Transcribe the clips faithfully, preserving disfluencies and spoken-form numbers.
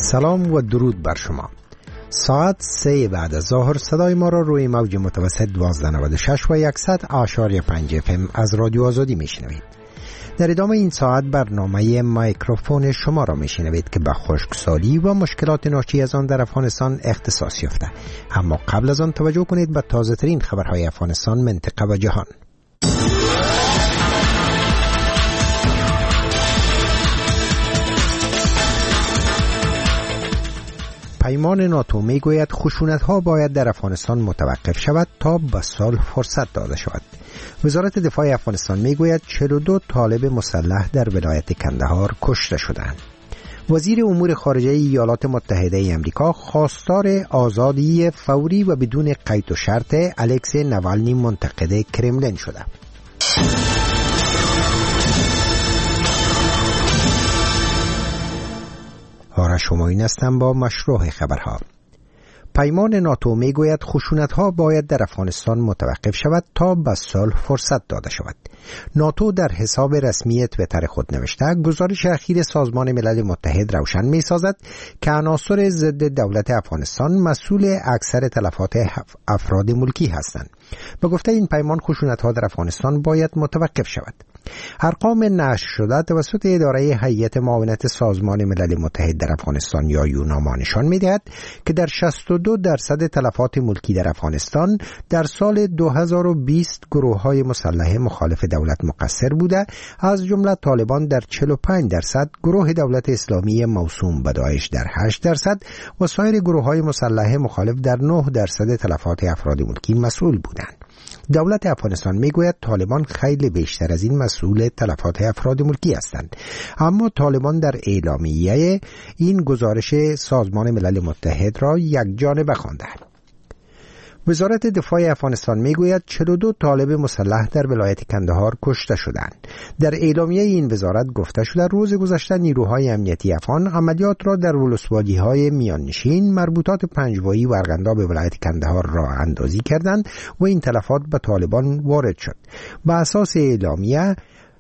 سلام و درود بر شما. ساعت سه بعد از ظهر صدای ما را روی موج متوسط دوازده نود و شش و صد اعشاری پنج اف ام از رادیو آزادی میشنوید. در ادامه این ساعت برنامه میکروفون شما را میشنوید که به خشکسالی و مشکلات ناشی از آن در افغانستان اختصاص یافته. اما قبل از آن توجه کنید به تازه ترین خبرهای افغانستان، منطقه و جهان. پیمان ناتو می گوید خشونت‌ها باید در افغانستان متوقف شود تا به صلح فرصت داده شود. وزارت دفاع افغانستان می گوید چهل و دو طالب مسلح در ولایت کندهار کشته شدند. وزیر امور خارجه ایالات متحده آمریکا خواستار آزادی فوری و بدون قید و شرط الکسی نوالنی منتقد کرملین شده. آرش شماین هستم با مشروع خبرها. پیمان ناتو می گوید خشونت‌ها باید در افغانستان متوقف شود تا به صلح فرصت داده شود. ناتو در حساب رسمی تویتر خود نوشته گزارش اخیر سازمان ملل متحد روشن می سازد که عناصر ضد دولت افغانستان مسئول اکثر تلفات افراد ملکی هستند. به گفته این پیمان خشونت‌ها در افغانستان باید متوقف شود. ارقام نشر شده توسط اداره هیئت معاونت سازمان ملل متحد در افغانستان یا یوناما نشان می‌دهد که در شصت و دو درصد تلفات ملکی در افغانستان در سال دو هزار و بیست گروه‌های مسلح مخالف دولت مقصر بوده، از جمله طالبان در چهل و پنج درصد، گروه دولت اسلامی موسوم به داعش در هشت درصد و سایر گروه‌های مسلح مخالف در نه درصد تلفات افراد ملکی مسئول بودند. دولت افغانستان میگوید طالبان خیلی بیشتر از این مسئول تلفات افراد ملکی هستند، اما طالبان در اعلامیه این گزارش سازمان ملل متحد را یکجانبه خواندند. وزارت دفاع افغانستان میگوید چهل و دو طالب مسلح در ولایت کندهار کشته شدند. در اعلامیه این وزارت گفته شده روز گذشته نیروهای امنیتی افغان عملیات را در ولسوالی‌های میان نشین مربوطات پنجوایی و ارغنداب ولایت کندهار را اندازی کردند و این تلفات به طالبان وارد شد. به اساس اعلامیه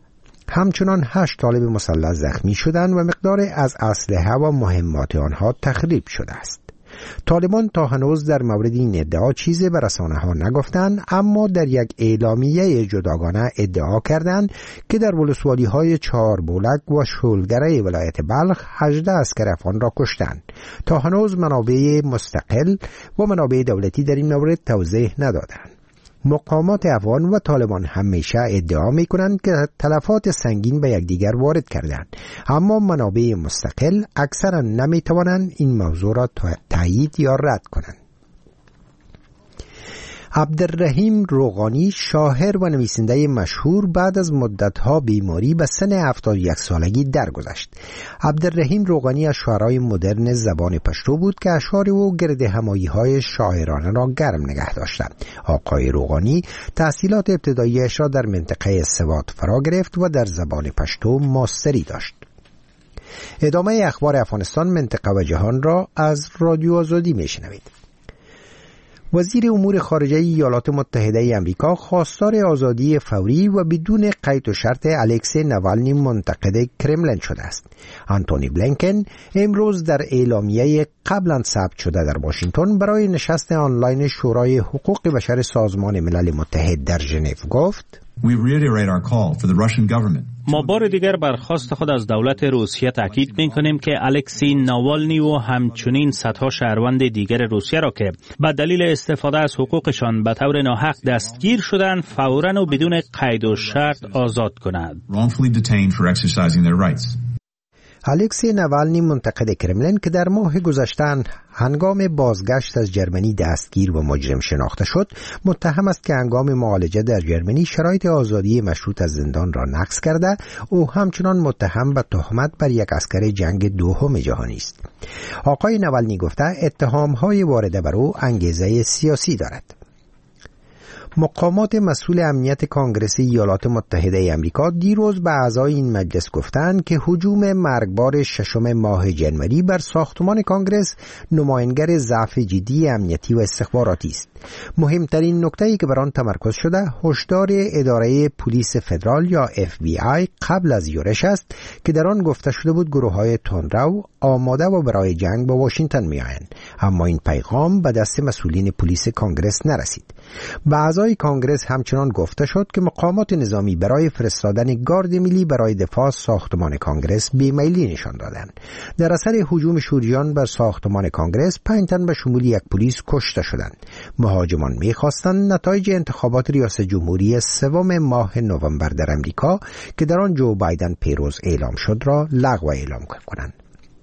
همچنان هشت طالب مسلح زخمی شدند و مقدار از اسلحه و مهمات آنها تخریب شده است. طالبان تا هنوز در مورد این ادعا چیزی به رسانه‌ها نگفتند، اما در یک اعلامیه جداگانه ادعا کردند که در ولسوالی‌های چهار بولک و شولگره ولایت بلخ هجده عسکر افغان را کشتند. تا هنوز منابع مستقل و منابع دولتی در این مورد توضیح ندادند. مقامات افغان و طالبان همیشه ادعا می‌کنند که تلفات سنگین به یکدیگر وارد کردند، اما منابع مستقل اکثرا نمی‌توانند این موضوع را تایید یا رد کنند. عبدالرحیم روغانی، شاعر و نویسنده مشهور، بعد از مدت‌ها بیماری به سن هفتاد و یک سالگی درگذشت. عبدالرحیم روغانی از شاعرای مدرن زبان پشتو بود که اشعار او گرد همایی‌های شاعرانه را گرم نگه داشت. آقای روغانی تحصیلات ابتدایی‌اش را در منطقه سوات فرا گرفت و در زبان پشتو ماستری داشت. ادامه اخبار افغانستان، منطقه و جهان را از رادیو آزادی میشنوید. وزیر امور خارجه ایالات متحده آمریکا خواستار آزادی فوری و بدون قید و شرط الکسی نوالنی منتقد کرملین شده است. آنتونی بلینکن امروز در اعلامیه قبلا ثبت شده در واشنگتن برای نشست آنلاین شورای حقوق بشر سازمان ملل متحد در ژنو گفت: ما بار دیگر بر خواست خود از دولت روسیه تاکید می‌کنیم که الکسی ناوالنی و همچنین صدها شهروند دیگر روسیه را که به دلیل استفاده از حقوقشان به طور ناحق دستگیر شدند فوراً و بدون قید و شرط آزاد کنند. الکسی نوالنی منتقد کرملین که در ماه گذشته هنگام بازگشت از جرمنی دستگیر و مجرم شناخته شد، متهم است که هنگام معالجه در جرمنی شرایط آزادی مشروط از زندان را نقض کرده. او همچنان متهم به تهمت بر یک عسکر جنگ دوم جهانی است. آقای نوالنی گفته اتهام‌های وارده بر او انگیزه سیاسی دارد. مقامات مسئول امنیت کانگرس ایالات متحده آمریکا دیروز به اعضای این مجلس گفتند که هجوم مرگبار ششم ماه جنوری بر ساختمان کانگرس نمایانگر ضعف جدی امنیتی و استخباراتی است. مهمترین نکته‌ای که بر آن تمرکز شده هشدار اداره پلیس فدرال یا اف بی آی قبل از یورش است که در آن گفته شده بود گروه‌های تندرو آماده و برای جنگ با واشنگتن می‌آیند، اما این پیغام به دست مسئولین پلیس کانگرس نرسید. به اعضای کانگرس همچنان گفته شد که مقامات نظامی برای فرستادن گارد ملی برای دفاع از ساختمان کانگرس بیمیلی نشان دادند. در اثر هجوم شوریان بر ساختمان کانگرس پنج تن به شمول یک پلیس کشته شدند. مهاجمان می‌خواستند نتایج انتخابات ریاست جمهوری سوم ماه نوامبر در امریکا که در آن جو بایدن پیروز اعلام شد را لغو اعلام کنند.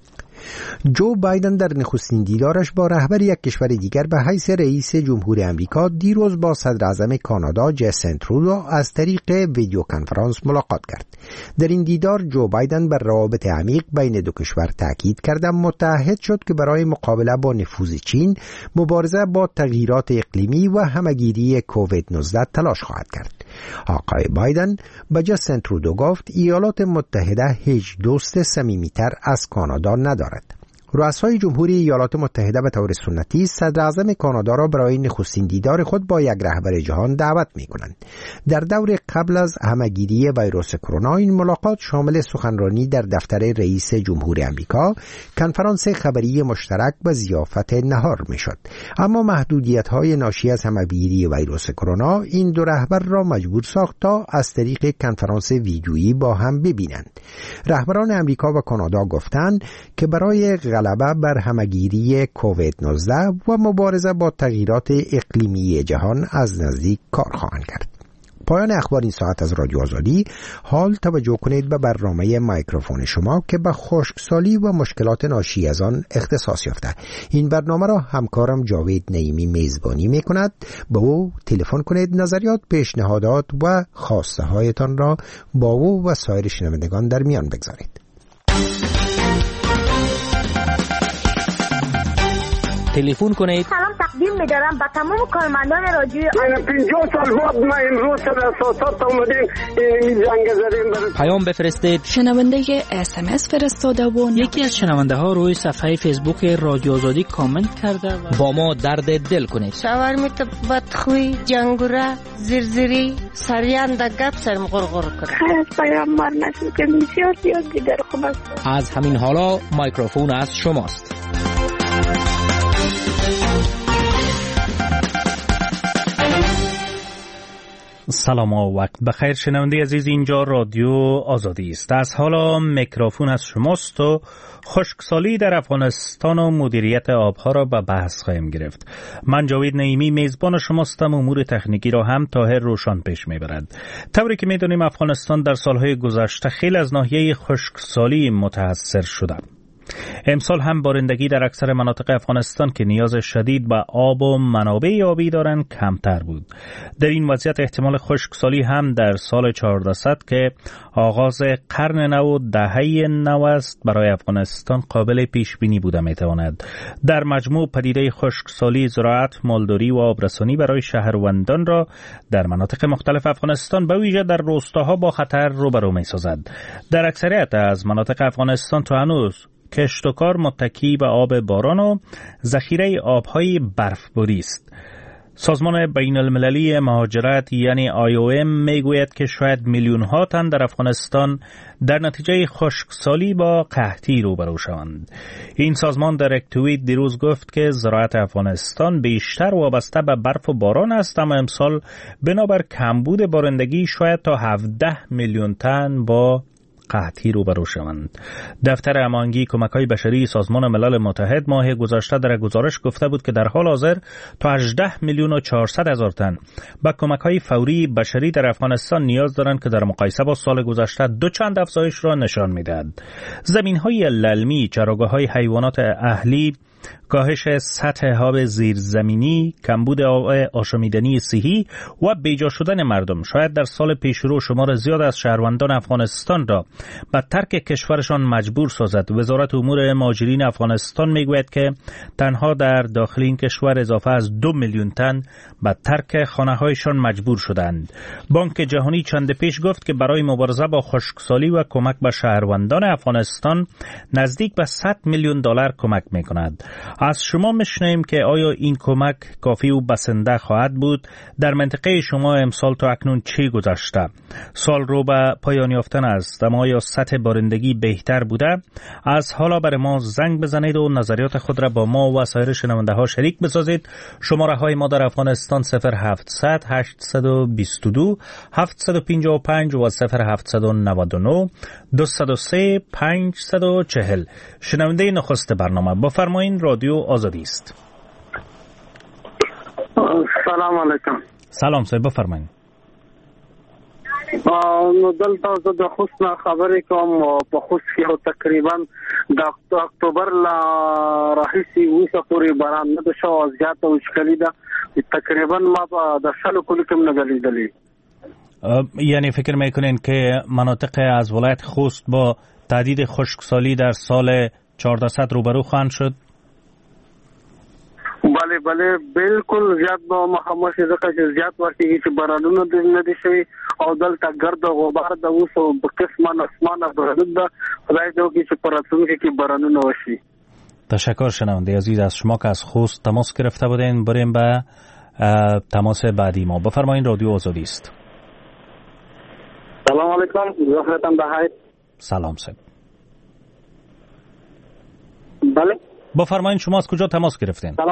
جو بایدن در نخستین دیدارش با رهبر یک کشور دیگر به حیث رئیس جمهور امریکا دیروز با صدر اعظم کانادا جاستین ترودو از طریق ویدیو کنفرانس ملاقات کرد. در این دیدار جو بایدن بر روابط عمیق بین دو کشور تاکید کرد و متحد شد که برای مقابله با نفوذ چین، مبارزه با تغییرات اقلیمی و همگیری کووید نوزده تلاش خواهد کرد. آقای بایدن به جاستین ترودو گفت ایالات متحده هیچ دوست صمیمیتر از کانادا ندارد. رؤسای جمهوری ایالات متحده به طور سنتی صدر اعظم کانادا را برای نخستین دیدار خود با یک رهبر جهان دعوت می کنند. در دور قبل از همهگیری ویروس کرونا این ملاقات شامل سخنرانی در دفتر رئیس جمهور امریکا، کنفرانس خبری مشترک و ضیافت نهار می شد. اما محدودیت های ناشی از همهگیری ویروس کرونا این دو رهبر را مجبور ساخت تا از طریق کنفرانس ویدیویی با هم ببینند. رهبران امریکا و کانادا گفتند که برای غلبه بر همگیری کووید نوزده و مبارزه با تغییرات اقلیمی جهان از نزدیک کار خواهند کرد. پایان اخبار این ساعت از رادیو آزادی. حال توجه کنید به برنامه میکروفون شما که به خشکسالی و مشکلات ناشی از آن اختصاص یافته. این برنامه را همکارم جاوید نعیمی میزبانی می کند. با او تلفن کنید، نظریات، پیشنهادات و خواسته هایتان را با او و سایر شنوندگان در میان بگذارید. تلفن کنید. سلام تقدیم می‌دارم به تمام کارمندان رادیو. من پنجاه سال بعد ما امروز در اساسات اومدیم این جنگ زدیم. پیام بفرستید. شنونده اس ام اس فرستاده و یکی از شنونده ها روی صفحه فیسبوک رادیو آزادی کامنت کرده و با ما درد دل کنید. شاورمیت بدخوی، جنگوره، زرزری، سریان دا گپ سرم غرغر کرد. خیلی از پیام مار نشد که بسیار زیاد دیگر خوب است. از همین حالا میکروفون از شماست. سلام و وقت بخیر شنونده عزیز، اینجا رادیو آزادی است. از حالا میکروفون از شماست و خشکسالی در افغانستان و مدیریت آبها را به بحث خواهیم گرفت. من جاوید نعیمی میزبان شماستم. امور تکنیکی را هم طاهر روشن پیش میبرد. طوری که میدونیم افغانستان در سالهای گذشته خیلی از ناحیه خشکسالی متاثر شده. امسال هم بارندگی در اکثر مناطق افغانستان که نیاز شدید به آب و منابع آبی دارند کمتر بود. در این وضعیت احتمال خشکسالی هم در سال چهاردهصد که آغاز قرن نو و دهه نو است برای افغانستان قابل پیش بینی بوده میتواند. در مجموع پدیده خشکسالی زراعت، مالداری و آبرسانی برای شهروندان را در مناطق مختلف افغانستان به ویژه در روستاها با خطر روبرو میسازد. در اکثریت از مناطق افغانستان تا هنوز کشت و کار متکی به آب باران و ذخیره آبهای برفباری است. سازمان بین المللی مهاجرت یعنی آی او ام میگوید که شاید میلیون ها تن در افغانستان در نتیجه خشکسالی با قحطی روبرو شوند. این سازمان در یک توییت دیروز گفت که زراعت افغانستان بیشتر وابسته به برف و باران است، اما امسال بنابر کمبود بارندگی شاید تا هفده میلیون تن با قحطی روبرو شوند. دفتر امانگی کمک‌های بشری سازمان ملل متحد ماه گذشته در گزارش گفته بود که در حال حاضر تا هجده میلیون و چهارصد هزار تن به کمک‌های فوری بشری در افغانستان نیاز دارند که در مقایسه با سال گذشته دو چند افزایش را نشان می‌دهد. زمین‌های للمی، چراگاه‌های حیوانات اهلی کاهش سطح آب زیرزمینی، کمبود آب آشامیدنی صحی و بیجا شدن مردم شاید در سال پیش رو شمار زیاد از شهروندان افغانستان را به ترک کشورشان مجبور سازد. وزارت امور مهاجرین افغانستان میگوید که تنها در داخل این کشور اضافه از دو میلیون تن به ترک خانه‌هایشان مجبور شدند. بانک جهانی چند پیش گفت که برای مبارزه با خشکسالی و کمک به شهروندان افغانستان نزدیک به صد میلیون دلار کمک می‌کند. از شما می‌شنویم که آیا این کمک کافی و بسنده خواهد بود؟ در منطقه شما امسال تا اکنون چی گذشته؟ سال رو به پایان یافتن است، اما یا سطح بارندگی بهتر بوده؟ از حالا برای ما زنگ بزنید و نظریات خود را با ما و سایر شنونده ها شریک بسازید. شماره های ما در افغانستان صفر هفتصد هشتصد و بیست و دو هفتصد و پنجاه و پنج و صفر هفتصد و نود و نه دویست و سه پانصد و چهل. شنونده نخست برنامه، بفرمایید. رادیو آزادی است. سلام علیکم. سلام صاحب، بفرمایید. نو دلته زه د خوست نه خبرې کوم. په خوست کې تقریبا د اکتوبر لا راهیسې اوسه پورې باران نه شو او زیاته وشکلي ده. تقریبا ما د شلو کلو کې نه غلیدلې. یعنی فکر میکنین که مناطق از ولایت خوست با تهدید خشکسالی در سال چهاردهصد روبرو خواهند شد؟ بله بله بالکل زیات به مخامخ ځکه چې زیات ورتېږي چې بارانونه د نه دي شوي او دلته ګرد او غبار د اوس په قسمه اسمانه بارود ده. خدای دې وکړي چې په راتلونکي کې بارانونه وشي. تشکر شنونده عزیز از شما که از خوست تماس گرفته بودین. بریم به تماس بعدی ما. بفرمایید. رادیو آزادی است. سلام علیکم. وقتتان بخیر. سلام صاحب. بله بفرمایید. شما از کجا تماس گرفتین؟ سلام.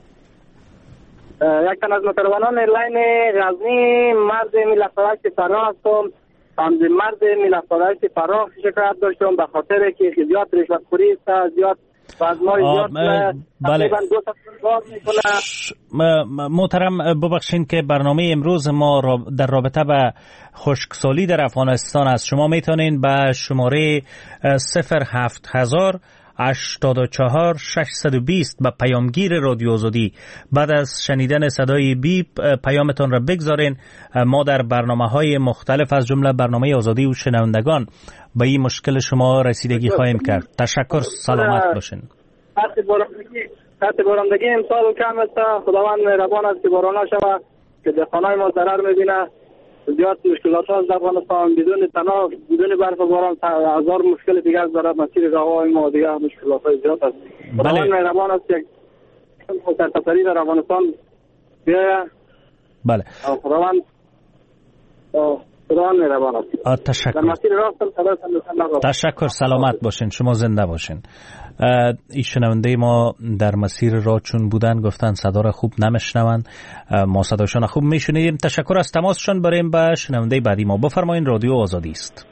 یک تن از متروانان لاین غزنی مرد میلافرش فراه هستم. هم مرد میلافرش فراه شکایت داشتم به خاطر که زیاد رشوت خوری است، زیاد بازمای زیاد تقریبا دو تا کار میکنه. محترم ببخشید که برنامه امروز ما در رابطه با خشکسالی در افغانستان است. شما میتونین به شماره صفر هفت هزار هشتاد و چهار ششصد و بیست به پیامگیر رادیو آزادی بعد از شنیدن صدای بیپ پیامتان را بگذارین. ما در برنامه‌های مختلف از جمله برنامه آزادی و شنوندگان به این مشکل شما رسیدگی خواهیم کرد. تشکر. سلامت باشین. سطح بارندگی امسال کم است. خداوند مهربان است که باران شود که دهقانای ما ضرر می‌بینه. زیاد مشکلات هست در افغانستان. بدون تنها بدون برف و باران هزار مشکل دیگر از در مسیر راههای ما دیگر مشکلات های زیاد است. خداوند مهربان است که سرتاسری در افغانستان بیاید. بله. خداوند خداوند مهربان است. تشکر. در مسیر راه تشکر. سلامت باشین. شما زنده باشین. این شنونده ما در مسیر راه چون بودن گفتن صدا را خوب نمیشنون. ما صداشون خوب میشنیدیم. تشکر از تماسشون. بریم به شنونده بعدی ما. بفرمایید. رادیو آزادی است.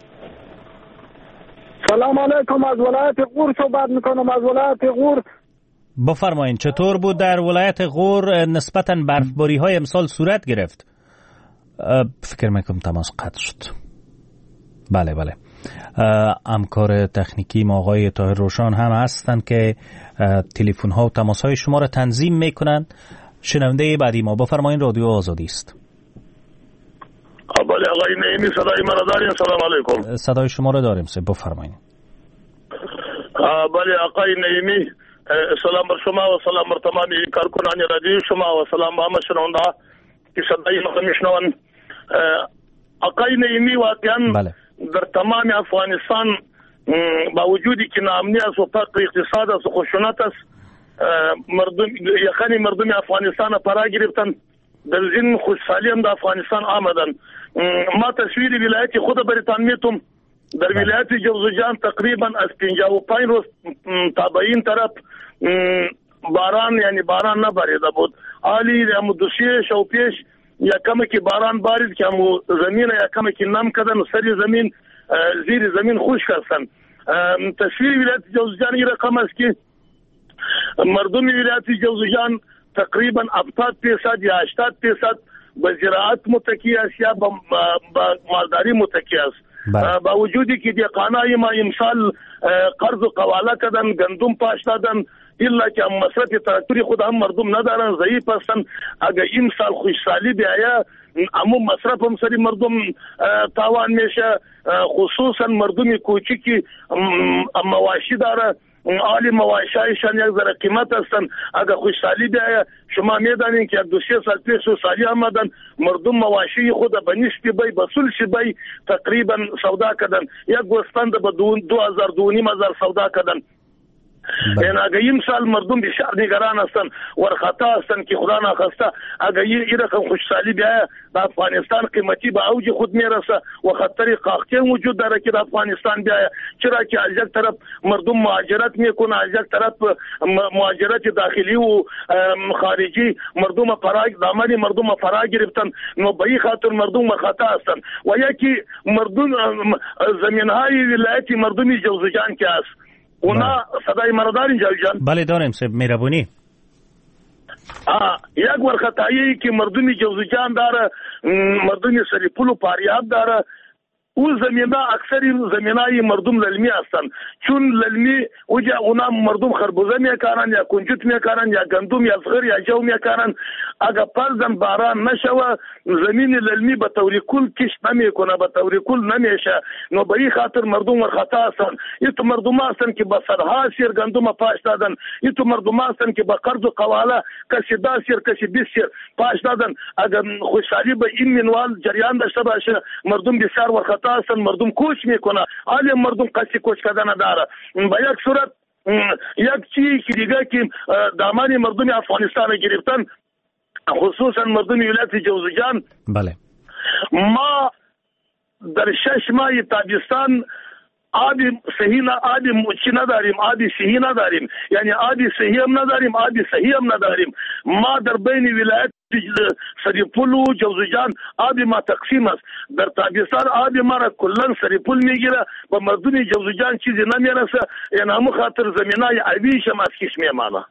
سلام علیکم. از ولایت غور صحبت میکنم. از ولایت غور. بفرمایید. چطور بود در ولایت غور نسبتاً برفباری های امسال صورت گرفت؟ فکر میکنم تماس قطع شد. بله بله. همکار تکنیکی ما آقای طاهر روشان هم هستند که تلفن ها و تماس های شما را تنظیم میکنند. شنونده بعدی ما. بفرمایید. رادیو آزادی است. بله آقای نعیمی صدای من را دارین؟ سلام علیکم. صدای شما را داریم. بفرمایید. بله آقای نعیمی سلام بر شما و سلام بر تمام کارکنان رادیو شما و سلام به همه شنونده که صدای ما میشنوند. آقای نعیمی واقعا بله. در تمام افغانستان با وجودی که ناامنی است و فقر اقتصاد است و خشونت است، مردم یخنی مردم افغانستان فرا گرفتن. در زین خوشحالی هم در افغانستان آمدن. ما تصویر ولایت خود برتان میتونم. در ولایت جوزجان تقریبا از پنجاه و پنج روز تا به این طرف باران یعنی باران نباریده بود. حالی هم دو سه شو پیش یا کمی که باران بارید که همو زمین یا کمی که نم کردن و سری زمین زیر زمین خوش کردن. تصویر ولایت جوزجان این رقم است که مردم ولایت جوزجان تقریبا هفتاد درصد یا هشتاد درصد به زراعت متکی است یا به مالداری متکی است. با وجودی که دهقانای ما امسال قرض و قواله کردن، گندم پاش دادن، الا که مصرف تراکتوری خود هم مردم ندارن، ضعیف هستن. اگر این سال خوشحالی بیاید اما مصرف هم سری مردم تاوان میشه، خصوصا مردم کوچکی مواشی داره، عالی مواشایشان یک ذره قیمت هستن. اگر خوشحالی بیاید شما میدانین که دو سه سال پیش سالی آمدن مردم مواشی خود به نسبی بی بسول شی بی تقریبا سودا کردن، یک گوسفند به دو هزار دو نیم هزار سودا کردن. این اگر این سال مردم بسیار نگران هستن، ورخطا هستن که خدا نخواسته اگر این رقم خوشحالی بیاید در افغانستان قیمتی به اوج خود میرسه و خطر قحطی وجود داره که در افغانستان بیاید، چرا که از یک طرف مردم مهاجرت میکنه، از یک طرف مهاجرت داخلی و خارجی مردم فرا دامن مردم فرا گرفتن، نو به این خاطر مردم خطا هستن. و یکی مردم زمینهای ولایتی مردمی جوزجان که است اونا صدای مرا دارین جاوید جان؟ بله داریم سب میربونی. آه یک ورخطایی که مردمی جوزجان داره، مردمی سریپول و پاریاب داره، او زمینه اکثری زمینای مردم للمی هستن، چون للمی اوجا اونا مردم خربوزه میکارن یا کنجوت میکارن یا گندم یا زغر یا جو میکارن. اگر پرزن باران نشوه زمین للمی به طور کل کشت نمیکنه، به طور کل نمیشه، نو به این خاطر مردم ورخطا هستن. ایتو مردم هستن که به صدها سیر گندم پاش دادن، ایتو مردم هستن که به قرض و قواله کسی ده سیر کسی بیست سیر پاش دادن. اگر خوشحالی به این منوال جریان داشته باشه مردم بسیار ورخطا هستن، مردم کوچ میکنه، حالی مردم قصی کوچ کردن نداره. به یک صورت یک چیزی که دیگه که دامن مردم افغانستان گرفتن، خصوصا مردم ولایت جوزجان، بله ما در شش ماه تابستان آبی صحیح نه، آبی موچی نداریم، آبی صحیح نداریم، یعنی آبی صحیح هم نداریم، آبی صحیح هم نداریم. ما در بین ولایت سریپول و جوزجان آبی ما تقسیم است. در تابستان آبی ما را کلا سریپول میگیره و مردم جوزجان چیزی نمیرسه، یعنی همون خاطر زمینای آبیش هم از کش میمانه.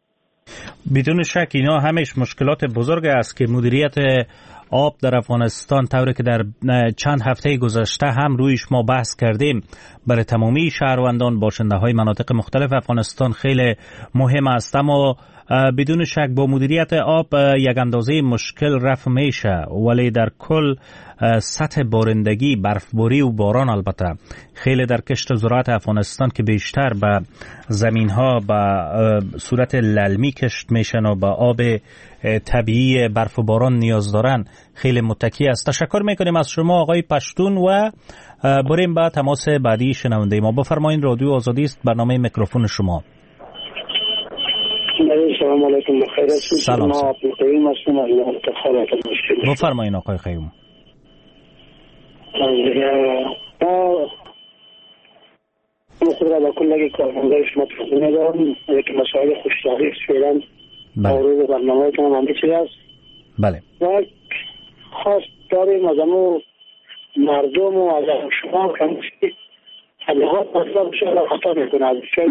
بدون شک اینا همش مشکلات بزرگ است که مدیریت آب در افغانستان طوری که در چند هفته گذشته هم رویش ما بحث کردیم برای تمامی شهروندان باشنده های مناطق مختلف افغانستان خیلی مهم است. اما بدون شک با مدیریت آب یک اندازه مشکل رفع میشه، ولی در کل سطح بارندگی، برفباری و باران البته خیلی در کشت زراعت افغانستان که بیشتر به زمین ها به صورت للمی کشت میشن و به آب طبیعی برف و باران نیاز دارن خیلی متکی است. تشکر میکنیم از شما آقای پشتون و بریم به تماس بعدی شنونده ما. بفرمایین، رادیو آزادی است، برنامه میکروفون شما. سلام علیکم. بخیر هستید؟ سلام. ما قیوم هستم از منطقه خراسان. بفرمایین آقای قیوم. ما خود را با کل کارمندای شما تقدیم دارم. یک مسائل خوش‌طبعی فعلا مورد برنامه تان هم چیز است. بله. و خاص داریم از امو مردم و از شما که تبلیغات مطلب شما را خطا میکنه.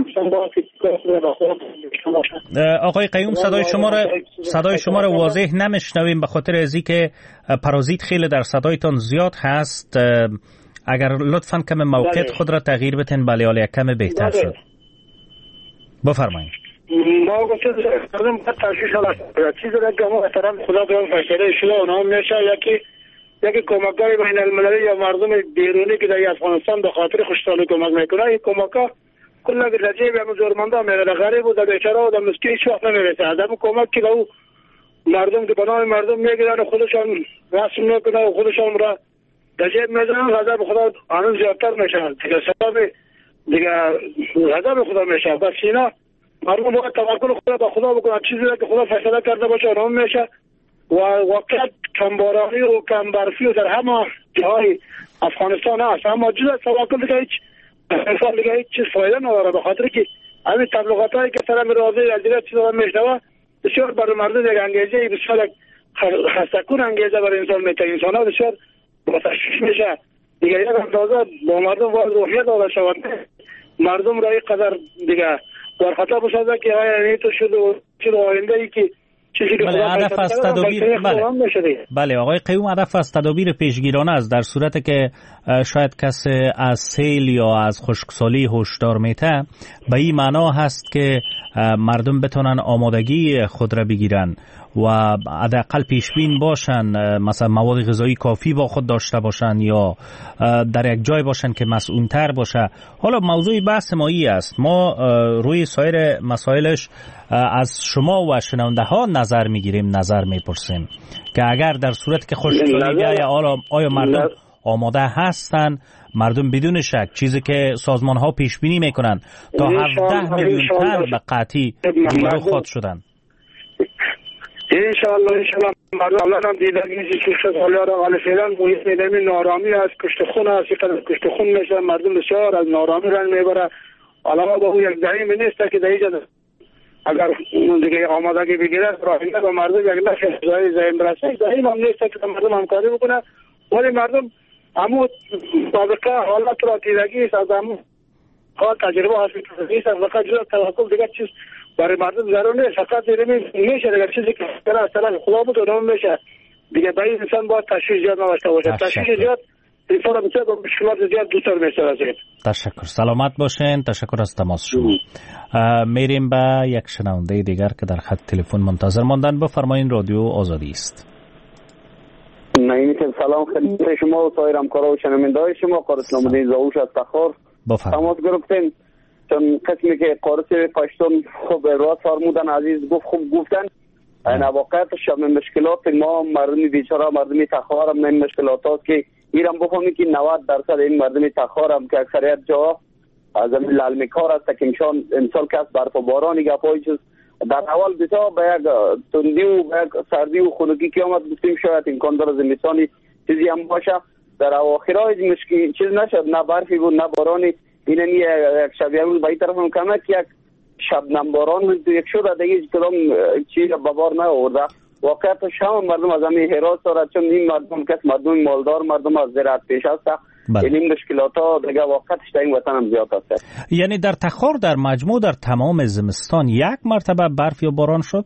آقای قیوم صدای شما را صدای شما را واضح نمیشنویم به خاطر از اینکه پارازیت خیلی در صدایتان زیاد هست. اگر لطفاً کم موقعیت خود را تغییر بتین بله حالا یک کم بهتر شد. بفرمایید. ما گفتم کردم بعد تشویش هست چیز را که ما احترام خدا به اون فیصله شده اونها میشه یکی یکی کمک‌های بین المللی یا مردم بیرونی که در افغانستان به خاطر خوشحالی کمک میکنه، این کمک‌ها کلا به جیب هم زورمندا میره، غریب و بیچاره و مسکین هیچ وقت نمیرسه. از همون کمک که او مردم که بنای مردم میگیرن خودشان رسم میکنه و خودشان را در جیب میزنن، غضب خدا آنون زیادتر میشن دیگه، سبب دیگه غضب خدا میشه. بس اینا مردم باید توکل خدا به خدا بکنن، چیزی که خدا فیصله کرده باشه اونم میشه. و واقعا کمبارانی و کمبرفی و در همه جاهای افغانستان هست، اما جز از توکل دیگه هیچ انسان دیگه هیچ چیز فایده نداره، به خاطر که همین تبلیغات هایی که سرم راضی از دیگه چیزا میشنوه بسیار برای مردم یک انگیزه بسیار خستکون انگیزه برای انسان میته، انسان ها بسیار با تشویش میشه دیگه. یک اندازه با مردم باید روحیه داده شود، مردم را یک قدر دیگه ورخطا بسازه که های تو شد و چیز آینده ای که بله هدف از تدابیر بله بله آقای قیوم هدف از تدابیر پیشگیرانه است، در صورتی که شاید کسی از سیل یا از خشکسالی هشدار میته به این معنا هست که مردم بتونن آمادگی خود را بگیرن و حداقل پیشبین باشن، مثلا مواد غذایی کافی با خود داشته باشن یا در یک جای باشن که مسئول‌تر باشه. حالا موضوع بحث ما ای است، ما روی سایر مسائلش از شما و شنونده ها نظر میگیریم، نظر میپرسیم که اگر در صورت که خشکسالی بیاید آیا مردم آماده هستن. مردم بدون شک چیزی که سازمان ها پیش بینی میکنن تا هفده میلیون تن به قحطی روبرو خواهد شدن. انشاءالله انشاءالله مردم الان هم دیدگی شش ساله را ولی فعلا محیط نمی نارامی است، کشت خون است، کشت خون میشه، مردم بسیار از نارامی رنج میبره. حالا با او یک دهیم نیست که در اینجا اگر دیگه آمادگی بگیره راهنده با مردم یک نفر زای زایم برسه، دهیم هم نیست که مردم همکاری بکنه. ولی مردم همون سابقه حالت را دیدگی است، از همون کار تجربه حاصل نیست، فقط جدا توکل دیگه چیز برای مردم ضرور نیست. فقط دیگه میشه دیگه چیزی که از طرف خدا بود اونم میشه دیگه. برای انسان باید تشویش زیاد نداشته باشه، تشویش زیاد انسان بسیار با مشکلات زیاد دوتر میشه از این. تشکر، سلامت باشین. تشکر از تماس شما. میریم به یک شنونده دیگر که در خط تلفن منتظر ماندن. بفرمایین، رادیو آزادی است. نعیمی سلام خدمت شما و سایر همکارا و شنونده‌های شما. قاری اسلام‌الدین زاوش از تخار تماس گرفتیم، چون قسمی که قاری پشتون خوب راست فرمودن، عزیز گفت خوب گفتن. این واقعیت شب مشکلات ما مردم بیچاره مردم تخار هم این مشکلات هست که ایران بفهمی که نود درصد این مردم تخار هم که اکثریت جا از این لالمی کار است که امشان امسال که از برف و بارانی گپایی چیز در اول بسیار به یک تندی و به یک سردی و خنکی که آمد گفتیم شاید امکان داره زمستانی چیزی هم باشه. در اواخرای مشکل چیز نشد، نه برفی بود نه بارانی. این یک شب یک روز به این طرف هم کمه که یک شبنم باران یک شده دیگه هیچ کدام چیز به بار نآورده. واقعیتش هم مردم از همین حراس دارد، چون این مردم کس مردم مالدار مردم از زراعت پیش هست. این مشکلات ها دیگه واقعیتش در این وطن هم زیاد هست. یعنی در تخار در مجموع در تمام زمستان یک مرتبه برف یا باران شد؟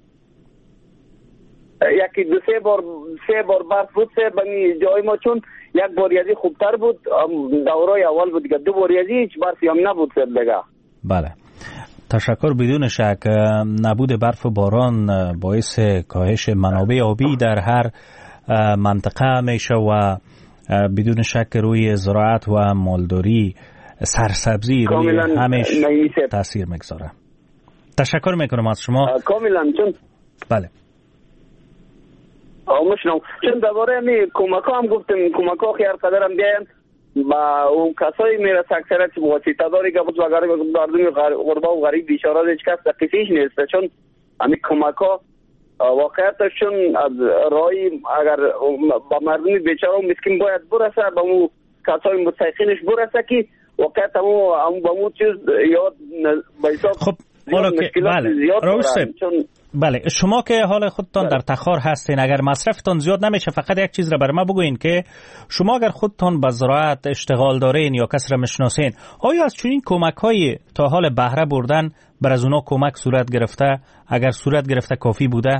یکی دو سه بار سه بار برف بود. سه بنی جای ما چون یک بار یزی خوبتر بود، دورای اول بود دیگه. دو بار یزی هیچ برفی هم نبود دیگه. بله تشکر. بدون شک نبود برف و باران باعث کاهش منابع آبی در هر منطقه میشه و بدون شک روی زراعت و مالداری سرسبزی روی همش تاثیر میگذاره. تشکر میکنم از شما. کاملا. چون بله آموشنم چون درباره می کمک ها هم گفتیم، کمک ها خیار قدر هم بیاین با اون کسایی میرسه اکثرت واسطه داری که بود وگره مردم غربا و غریب بیچاره هیچ کس دقیقیش نیست. چون همین کمک ها واقعیتش چون از رای اگر با مردم بیچاره و مسکین باید برسه، با اون کسای مستحقینش برسه که واقعیت همون با اون چیز یاد با حساب خب حالا که بله چون بله شما که حال خودتان بله. در تخار هستین، اگر مصرفتان زیاد نمیشه فقط یک چیز را بر ما بگوین که شما اگر خودتان به زراعت اشتغال دارین یا کس را میشناسین، آیا از چنین کمک های تا حال بهره بردن بر از اونا کمک صورت گرفته؟ اگر صورت گرفته کافی بوده؟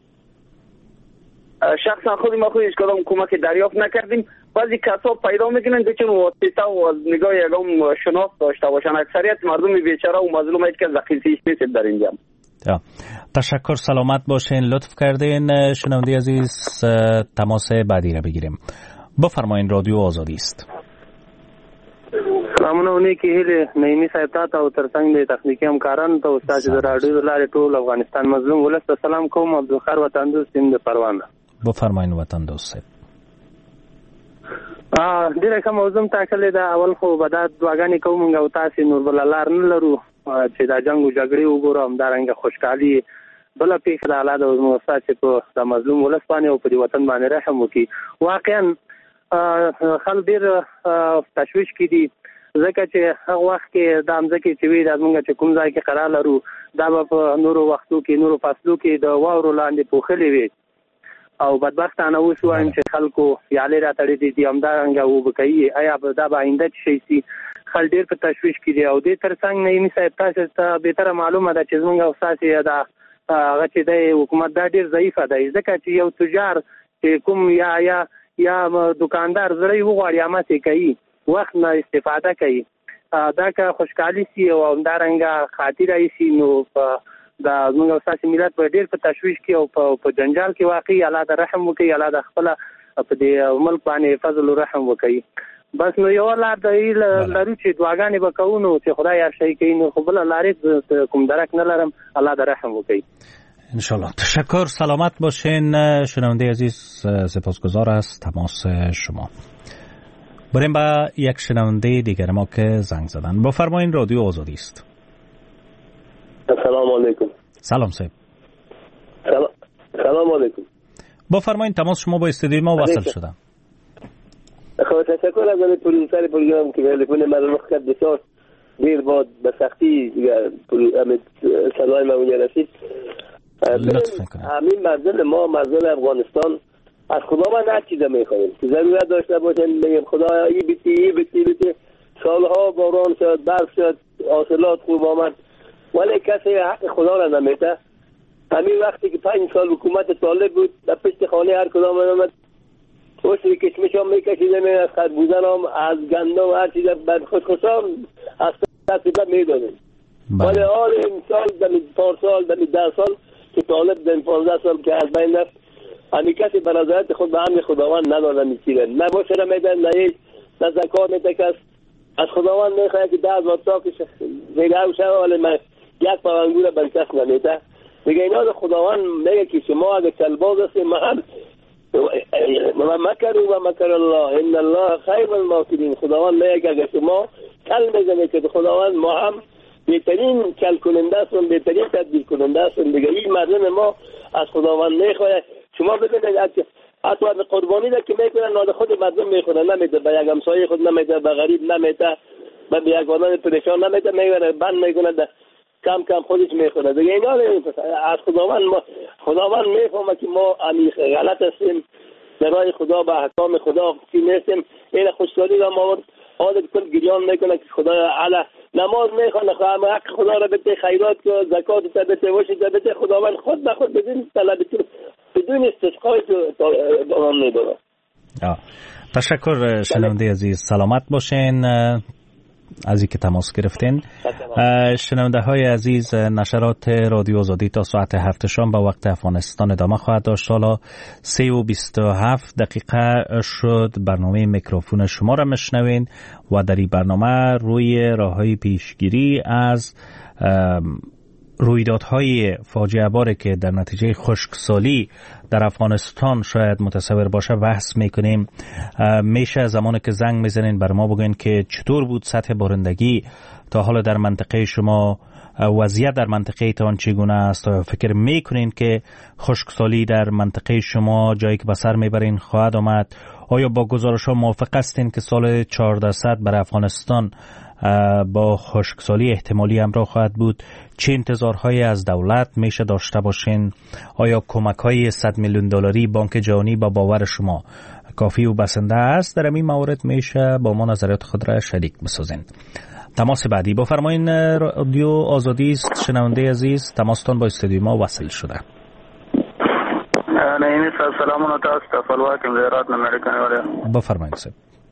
شخصا خود ما خودش کدام کمک دریافت نکردیم. بعضی کسا پیدا میکنن که چون واسطه و از نگاه یکم شناخت داشته باشن. اکثریت مردم بیچاره و مظلوم هست که ذخیره‌ایش نیست در اینجا. تشکر، سلامت باشین. لطف کردین. شنونده عزیز تماس بعدی را بگیریم. بفرمایین، رادیو آزادی است. سلامونه اونې کې هله نعیمی صاحب ته او ترڅنګ د تخنیکی همکارانو ته استاد د رادیو لارې ټول افغانستان مظلوم ولس ته سلام کوم. عبدالخیر وطن دوست د پروانه. بفرمایین وطن دوست. ا ډیره کوم موضوع ټاکلې ده. اول خو به دا دعاګانې کوم او تاسو نور بل لار نه لرو چې دا جنگ او جګړې وګورم دا رنګ خوشحالي بل پیښه د حالات او موسسات په د مظلوم ولس باندې او په وطن باندې رحم وکي. واقعا خلک ډیر تشویش کړي ځکه چې هغه وخت کې د امځکه چې وی د موږ چې کوم ځای کې قرار لرو دا په نورو وختو کې نورو فصلو کې د واورو لاندې پوخلې وي او بدبختانه اوس وایم چې خلکو یالې راتړي دي د امدارنګ او بکایي آیا دا به آینده شي سي خل ډیر په تشویش کې دي. او د ترڅنګ نه یې صاحب تاسو ته به تر معلومه ده چې موږ او تاسو دا هغه چې د حکومت دا ډیر ضعیفه دی، ځکه چې یو تجار چې کوم یا یا یا دکاندار زړی وغواړي عامه کوي، وخت نه استفاده کوي، دا که خوشحالي سي او همدارنګه خاطر شي، نو د موږ اساسي ملت په ډیر په تشویش کې او په جنجال کې واقعي الله د رحم وکړي، الله د خپل په دې ملک باندې فضل او رحم وکړي. بس نو یو لار د لارو چې دعاګانې به کوو، نو چې خدای هر شی کوي، نو خو بله لارې کوم درک نه لرم، الله د رحم وکړي انشالله. تشکر، سلامت باشین. شنونده عزیز سپاسگزار از تماس شما. بریم با یک شنونده دیگر ما که زنگ زدن. بفرمایین، رادیو آزادی است. سلام علیکم. سلام صاحب. سلام سلام علیکم. بفرمایین، تماس شما با استودیوی ما وصل شده. خب تشکر از آن پروژه پروگرام که تلفن من رو کرد، بسیار دیر بعد به سختی صدای ما اونجا رسید. همین منزل ما، منزل افغانستان، از خدا من هر چیزا میخوایم که ضرورت داشته باشیم، بگیم خدا ای بیتی ای بیتی بیتی سالها باران شد، برف شد، حاصلات خوب آمد، ولی کسی حق خدا را نمیده. همین وقتی که پنج سال حکومت طالب بود، در پشت خانه هر کدام آمد پشت کشمش هم میکشیدم، از خربوزه هم، از گندم، هر چیز بر خودخوشان از تصیبه میدادیم. ولی حال این سال دمی پار سال دمی ده سال که طالب دمی پانزده سال که از بین رفت، همی کسی برازایت خود به همین خداوند نداده میچیدن، نه باشه را میدن، نه هیچ، نه زکات میده کس. از خداوند میخواهد که ده از وطاقش زیگه شد، ولی من یک پاونگور بر کس نمیده. میگه اینا خداوند میگه که شما اگه چلباز هستی، ما هم و مکر و مکر الله ان الله خیر الماکرین. خداوند میگه اگه شما کل میزنه که خداوند ما هم بهترین کل کننده است، بهترین تدبیر کننده است. دیگه این مردم ما از خداوند میخواد. شما ببینید حتی قربانی را که میکنن ناد خود مردم میخورن، نمیده به یک همسایه خود، نمیده به غریب، نمیده به یک آدم پریشان، نمیده، میبره بند میکنه، کم کم خودش میخوره. دیگه اینا از خداوند ما خداوند میفهمه که ما امی غلط هستیم، در راه خدا به احکام خدا چی نیستیم. این خوشحالی را ما حالت کل گریان میکنه که خدا علی نماز میخونه، حق خدا را بده، خیرات که زکات بده، وشی بده، خداوند خود به خود بدون طلب بدون استسقای تو آن میدونه. تشکر شنونده عزیز، سلامت باشین از اینکه تماس گرفتین. شنونده های عزیز، نشرات رادیو آزادی تا ساعت هفت شام با وقت افغانستان ادامه خواهد داشت. حالا سه و بیست و هفت دقیقه شد. برنامه میکروفون شما را مشنوین و در این برنامه روی راههای پیشگیری از رویدادهای فاجعه باره که در نتیجه خشکسالی در افغانستان شاید متصور باشه بحث میکنیم. میشه زمانی که زنگ میزنین بر ما بگین که چطور بود سطح بارندگی تا حالا در منطقه شما، وضعیت در منطقه تان چگونه است، فکر میکنین که خشکسالی در منطقه شما جایی که به سر میبرین خواهد آمد؟ آیا با گزارش ها موافق هستین که سال چهارده صد برای افغانستان با خشکسالی احتمالی همراه خواهد بود؟ چه انتظارهایی از دولت میشه داشته باشین؟ آیا کمک های صد میلیون دلاری بانک جهانی با باور شما کافی و بسنده است؟ در این موارد میشه با ما نظریات خود را شریک بسازین. تماس بعدی بفرمایین. رادیو آزادی است. شنونده عزیز، تماستان با استودیو ما وصل شده. نعیمی صاحب سلامونه تاسو ته فلوا کوم زیارات نه امریکا وره. بفرمایئ صاحب.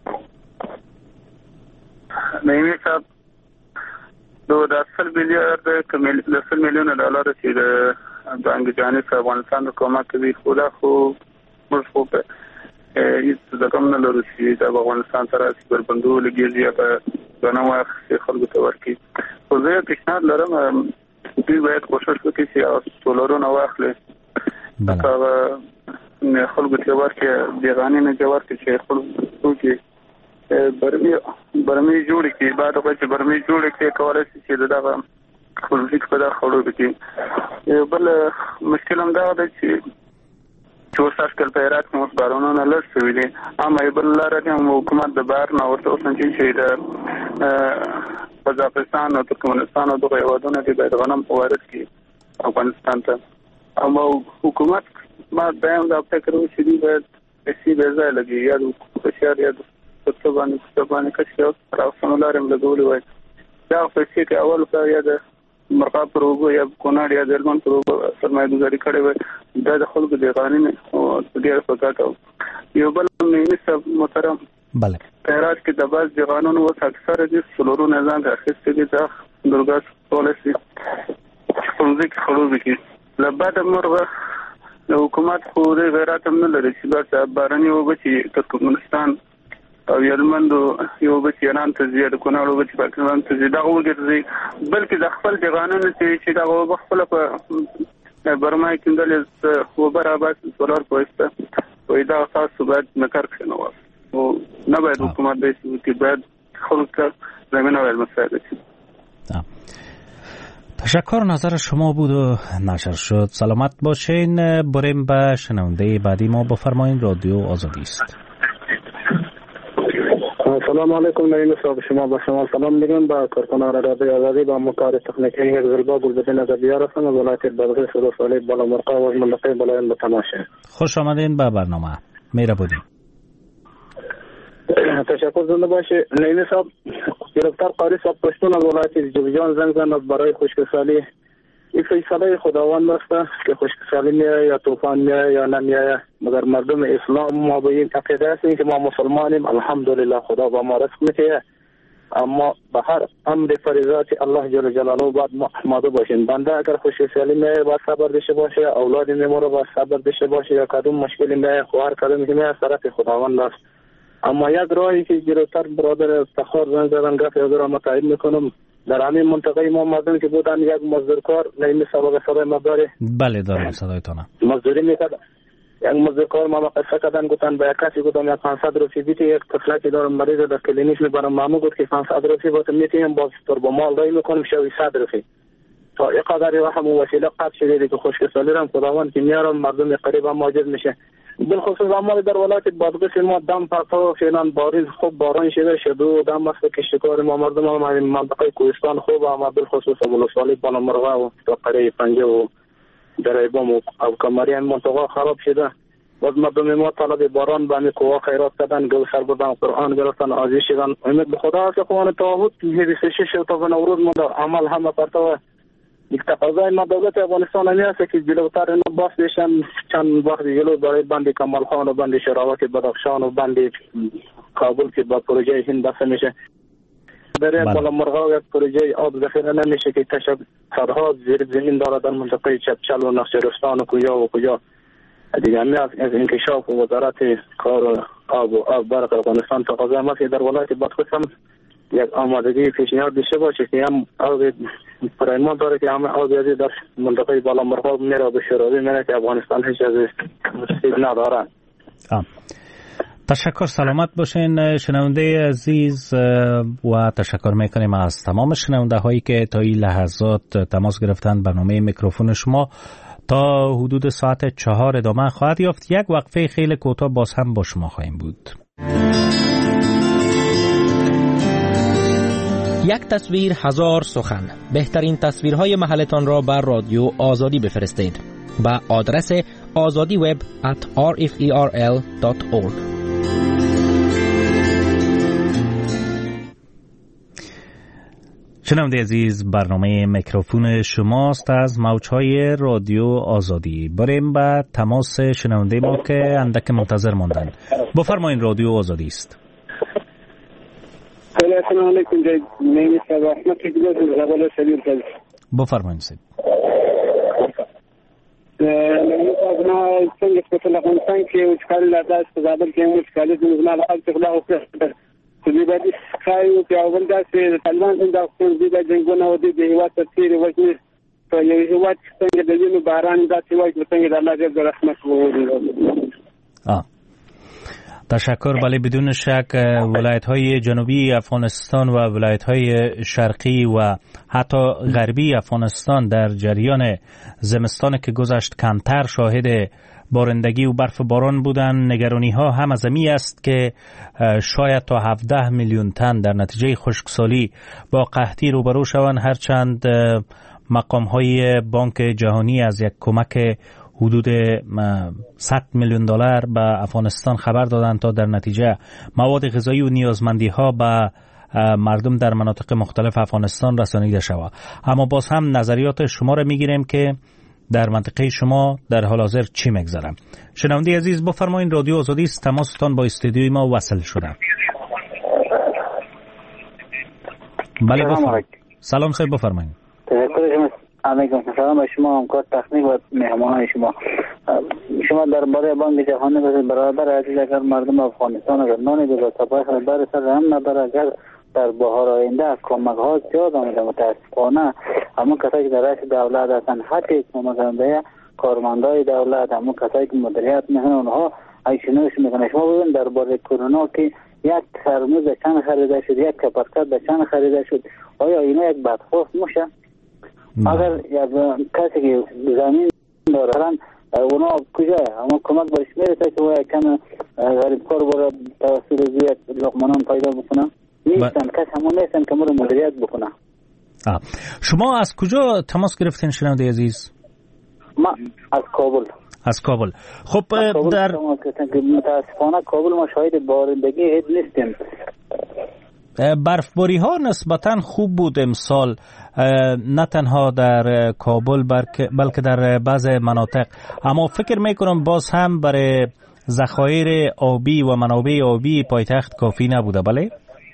نعیمی صاحب دو دسل میلیارد کمیل دسل میلیون دلار چې د بانک جهانی افغانستان د کومک کوي، خدا خو موږ خو په هیڅ ځکه نه لرو چې د افغانستان سره بربندو لګیږي یا په غنو واخ خلکو ته ورکی. خو زه پیشنهاد لرم دوی باید کوشش وکړي چې سولرونه واخلي، هغه خلکو ته ورکړي، بیغانې نه ورکړي چې خلکو کې برمي برمي جوړ کړي. بعد هغه چې برمي جوړ کړي کولای شي چې دغه خلک په دغه خړو کې. بل مشکل هم دا دی چې چوساش کل پیرات موږ بارونو نه لږ شوي دي. اما بل لاره هم حکومت د بار نه ورته وسنجي چې د قزاقستان او ترکمنستان او دغه هیوادونو کې باید غنم وارد کړي افغانستان ته. اما حکومت ما دایم دا فکر وکړي چې باید پیسې به ځای لګي یا د فشار یا د څه باندې څه باندې کښې راوستنو لارې هم لګولې وای. دا پیسې که اول په یا د مرغاب پر اوبو یا کونړ یا دلمن پر اوبو سرمایه گذاري کړې وي دا د خلکو د قانون او ډېر په کاټو یو بل مینه سب محترم بله خیرات کې د باز د قانون او اکثر د سلورو نظام راخسته دي دا درګاس پالیسي څنګه کې خلوز کې لباده مرغه د حکومت خو د غیرت هم نه لري چې بس بارني وګ چې ترکمنستان او یلمند یو به ایران ته زیات کونړ او به پاکستان ته زیات وګرځي بلکې د خپل د قانون چې دا وګ خپل په برمای کېندل او برابر سولر پوسټ وې دا تاسو باید نکار کړئ او نه باید حکومت د چې باید خلک زمینه ورمساعده شي. تشکر، نظر شما بود و نشر شد. سلامت باشین. بریم به شنونده بعدی ما. بفرمایید. رادیو آزادی است. سلام علیکم. نعیم صاحب، شما با شما سلام میگم. با کارکنان رادیو آزادی با مکار تکنیکی حفظالله گلبدین ادبیار هستم از ولایت بلخ صدا صالح بالا مرقه و منطقه بلایند به تماشه. خوش آمدین به برنامه. میره بودیم. تشکر. زنده باشه. نعیم صاحب، گرفتار قاری صاحب پشتون از ولایت جوزجان زنگ زدن برای خشکسالی. این فیصله خداوند است که خشکسالی میاد یا طوفان میاد یا نمیاد، مگر مردم اسلام ما به این عقیده هستیم که ما مسلمانیم، الحمدلله خدا با ما رزق میده، اما به هر امر فریضات الله جل جلاله باید محمد باشیم. بنده اگر خشکسالی میاد باید صبر داشته باشه، اولاد میمونه باید صبر داشته باشه، یا کدوم مشکلی میاد خواهر کدوم که میاد طرف خداوند است. اما یک راهی که گرفتار برادر افتخار زنگ زدن گفت از را متعهد میکنم در همین منطقه ما مردم که بودن یک مزدورکار نعیم سبق صدای ما داره. بله دارم صدایتانم. مزدوری میکرد. یک مزدورکار ما قصه کردن گفتن به یک کسی گفتم یک پانصد روپیه بیتی یک طفلکی دارم مریض در کلینیک میبرم مامو گفت که پانصد روپیه باتم میتیم باز تربو مال دایی میکنم شوی صد روپیه تا یک قدری و همون وسیله قطع شده که خشکسالی رم خداوند که میارم مردم قریب هم ماجد میشه. بالخصوص اما در ولایت بادغیس ما دم پرتو فعلا باریز خوب باران شده شده و دم است که شکار ما مردم هم این منطقه کوهستان خوب اما بالخصوص ابوالصالح بالا مرغه و تا قریه پنجه و در بام و کمری این منطقه خراب شده. باز مردم ما طلب باران به کوه خیرات کردن، گل سر بردن، قرآن گرفتن، آزی شدن. امید به خدا است که قوان طاغوت بیست و شش تا نوروز ما در عمل همه پرتو یک تقاضای ما دولت افغانستان همی است که جلوتر اینو باز بشن چند وقت جلو برای بند کمال خان و بند شراوت بدخشان و بند کابل که با پروژه هند بسته میشه. در بالا مرغا یک پروژه آب ذخیره نمیشه که تشب صدها زیر زمین داره در منطقه چپچل و نقشه‌رستان و کجا و کجا. دیگه همی از انکشاف و وزارت کار و آب و آب برق افغانستان تقاضای ما که در ولایت بادغیس هم یک آمادگی پیشنهاد داشته باشه که هم آب پرایمان داره که همه آزادی در منطقه بالا مرغاب میره به شرابی میره که افغانستان هیچ از مستید نداره. تشکر. سلامت باشین شنونده عزیز و تشکر میکنیم از تمام شنونده هایی که تا این لحظات تماس گرفتن. برنامه میکروفون شما تا حدود ساعت چهار ادامه خواهد یافت. یک وقفه خیلی کوتاه باز هم با شما خواهیم بود. یک تصویر هزار سخن. بهترین تصویرهای محلتان را بر رادیو آزادی بفرستید با آدرس آزادی وب ات آر اف ای آر ال دات اورگ. شنونده عزیز، برنامه میکروفون شماست از موجهای رادیو آزادی. بریم به تماس شنونده ما که اندک منتظر ماندن. بفرمایید. رادیو آزادی است. السلام علیکم. نعیم صاحب، احمد کجا زباله سبیر کرد. بفرمایید سید. نعیم صاحب، ما څنګه په افغانستان کې وچکالي لا داسې زابل کې وچکالي د نظام حال څخه لا وکړه. چې به دې خایو چې اول داسې طالبان څنګه خپل دې د جنگونو او د هیواد تفسیر وکړي په یو هیواد څنګه د وینو باران داسې وایي چې څنګه د الله جل رحمت ووري. آه تشکر. بله بدون شک ولایت های جنوبی افغانستان و ولایت های شرقی و حتی غربی افغانستان در جریان زمستان که گذشت کمتر شاهد بارندگی و برف باران بودن. نگرانی ها هم از می است که شاید تا هفده میلیون تن در نتیجه خشکسالی با قحطی روبرو شوند، هرچند مقام های بانک جهانی از یک کمک حدود صد میلیون دلار به افغانستان خبر دادند تا در نتیجه مواد غذایی و نیازمندی ها به مردم در مناطق مختلف افغانستان رسانیده شود. اما باز هم نظریات شما را میگیریم که در منطقه شما در حال حاضر چی میگذره. شنونده عزیز بفرمایید، رادیو آزادی است، تماستان با استودیوی ما وصل شده. بله بفرمایید. سلام صاحب بفرمایید. علیکم سلام به شما، همکار تکنیک و مهمانان شما. شما درباره بانک جهانی گفتید برادر عزیز، اگر مردم افغانستان اگر نانی به سپاه خبر سر هم نبره، اگر در بهار آینده کمک ها زیاد آمده، متاسفانه همون کسایی که در رأس دولت هستن، حتی کمک کننده کارمندای دولت، همون کسایی که مدیریت میکنن، اونها ایشونوش میکنه. شما ببین درباره کرونا که یک ترمز چند خریده شد، یک کپرکت به چند خریده شد، آیا اینا یک بدخواست میشه؟ اگر یک کسی که زمین دارن اونا کجای اما کمک برش میرسه که وای کم غریب کار برای توسط زیاد لقمانان پیدا بکنن؟ نیستن، کس همون نیستن که مرا مدیریت بکنن. شما از کجا تماس گرفتین شنونده عزیز؟ ما از کابل. از کابل. خب کابل در متاسفانه کابل ما شاهد بارندگی هیچ نیستیم. برفباری ها نسبتا خوب بود امسال، نه تنها در کابل بلکه در بعض مناطق، اما فکر میکنم باز هم برای ذخایر آبی و منابع آبی پایتخت کافی نبوده. بله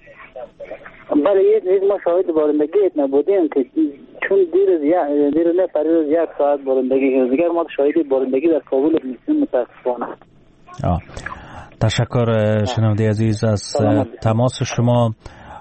بله یک ما شاهد بارندگی نبودیم که چون دیر زیاد دیر نه فریر زیاد ساعت بارندگی دیگر ما شاهد بارندگی در کابل نیستیم متاسفانه. آه. تشکر شنونده عزیز از تماس شما.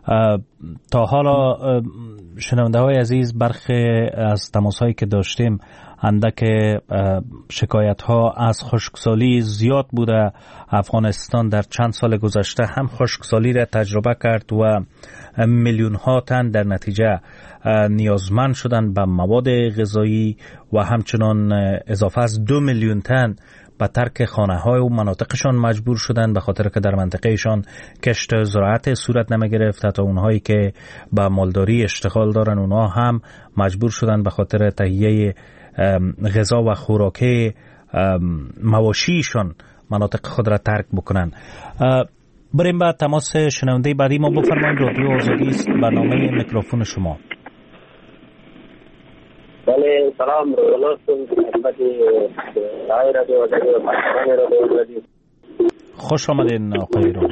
تا حالا شنونده های عزیز برخی از تماس هایی که داشتیم اندک شکایت ها از خشکسالی زیاد بوده. افغانستان در چند سال گذشته هم خشکسالی را تجربه کرد و میلیون ها تن در نتیجه نیازمند شدن به مواد غذایی و همچنان اضافه از دو میلیون تن به ترک خانه های و مناطقشان مجبور شدن به خاطر که در منطقه ایشان کشت زراعت صورت نمی گرفت. حتی اونهایی که به مالداری اشتغال دارن اونها هم مجبور شدن به خاطر تهیه غذا و خوراک مواشیشان مناطق خود را ترک بکنن. بریم به تماس شنونده بعدی ما. بفرمایید، رادیو آزادی است، برنامه میکروفون شما. بله سلام خدمت آقای رادیو آزادی و پاسبان رادیو آزادی. خوش آمدین آقای رادیو.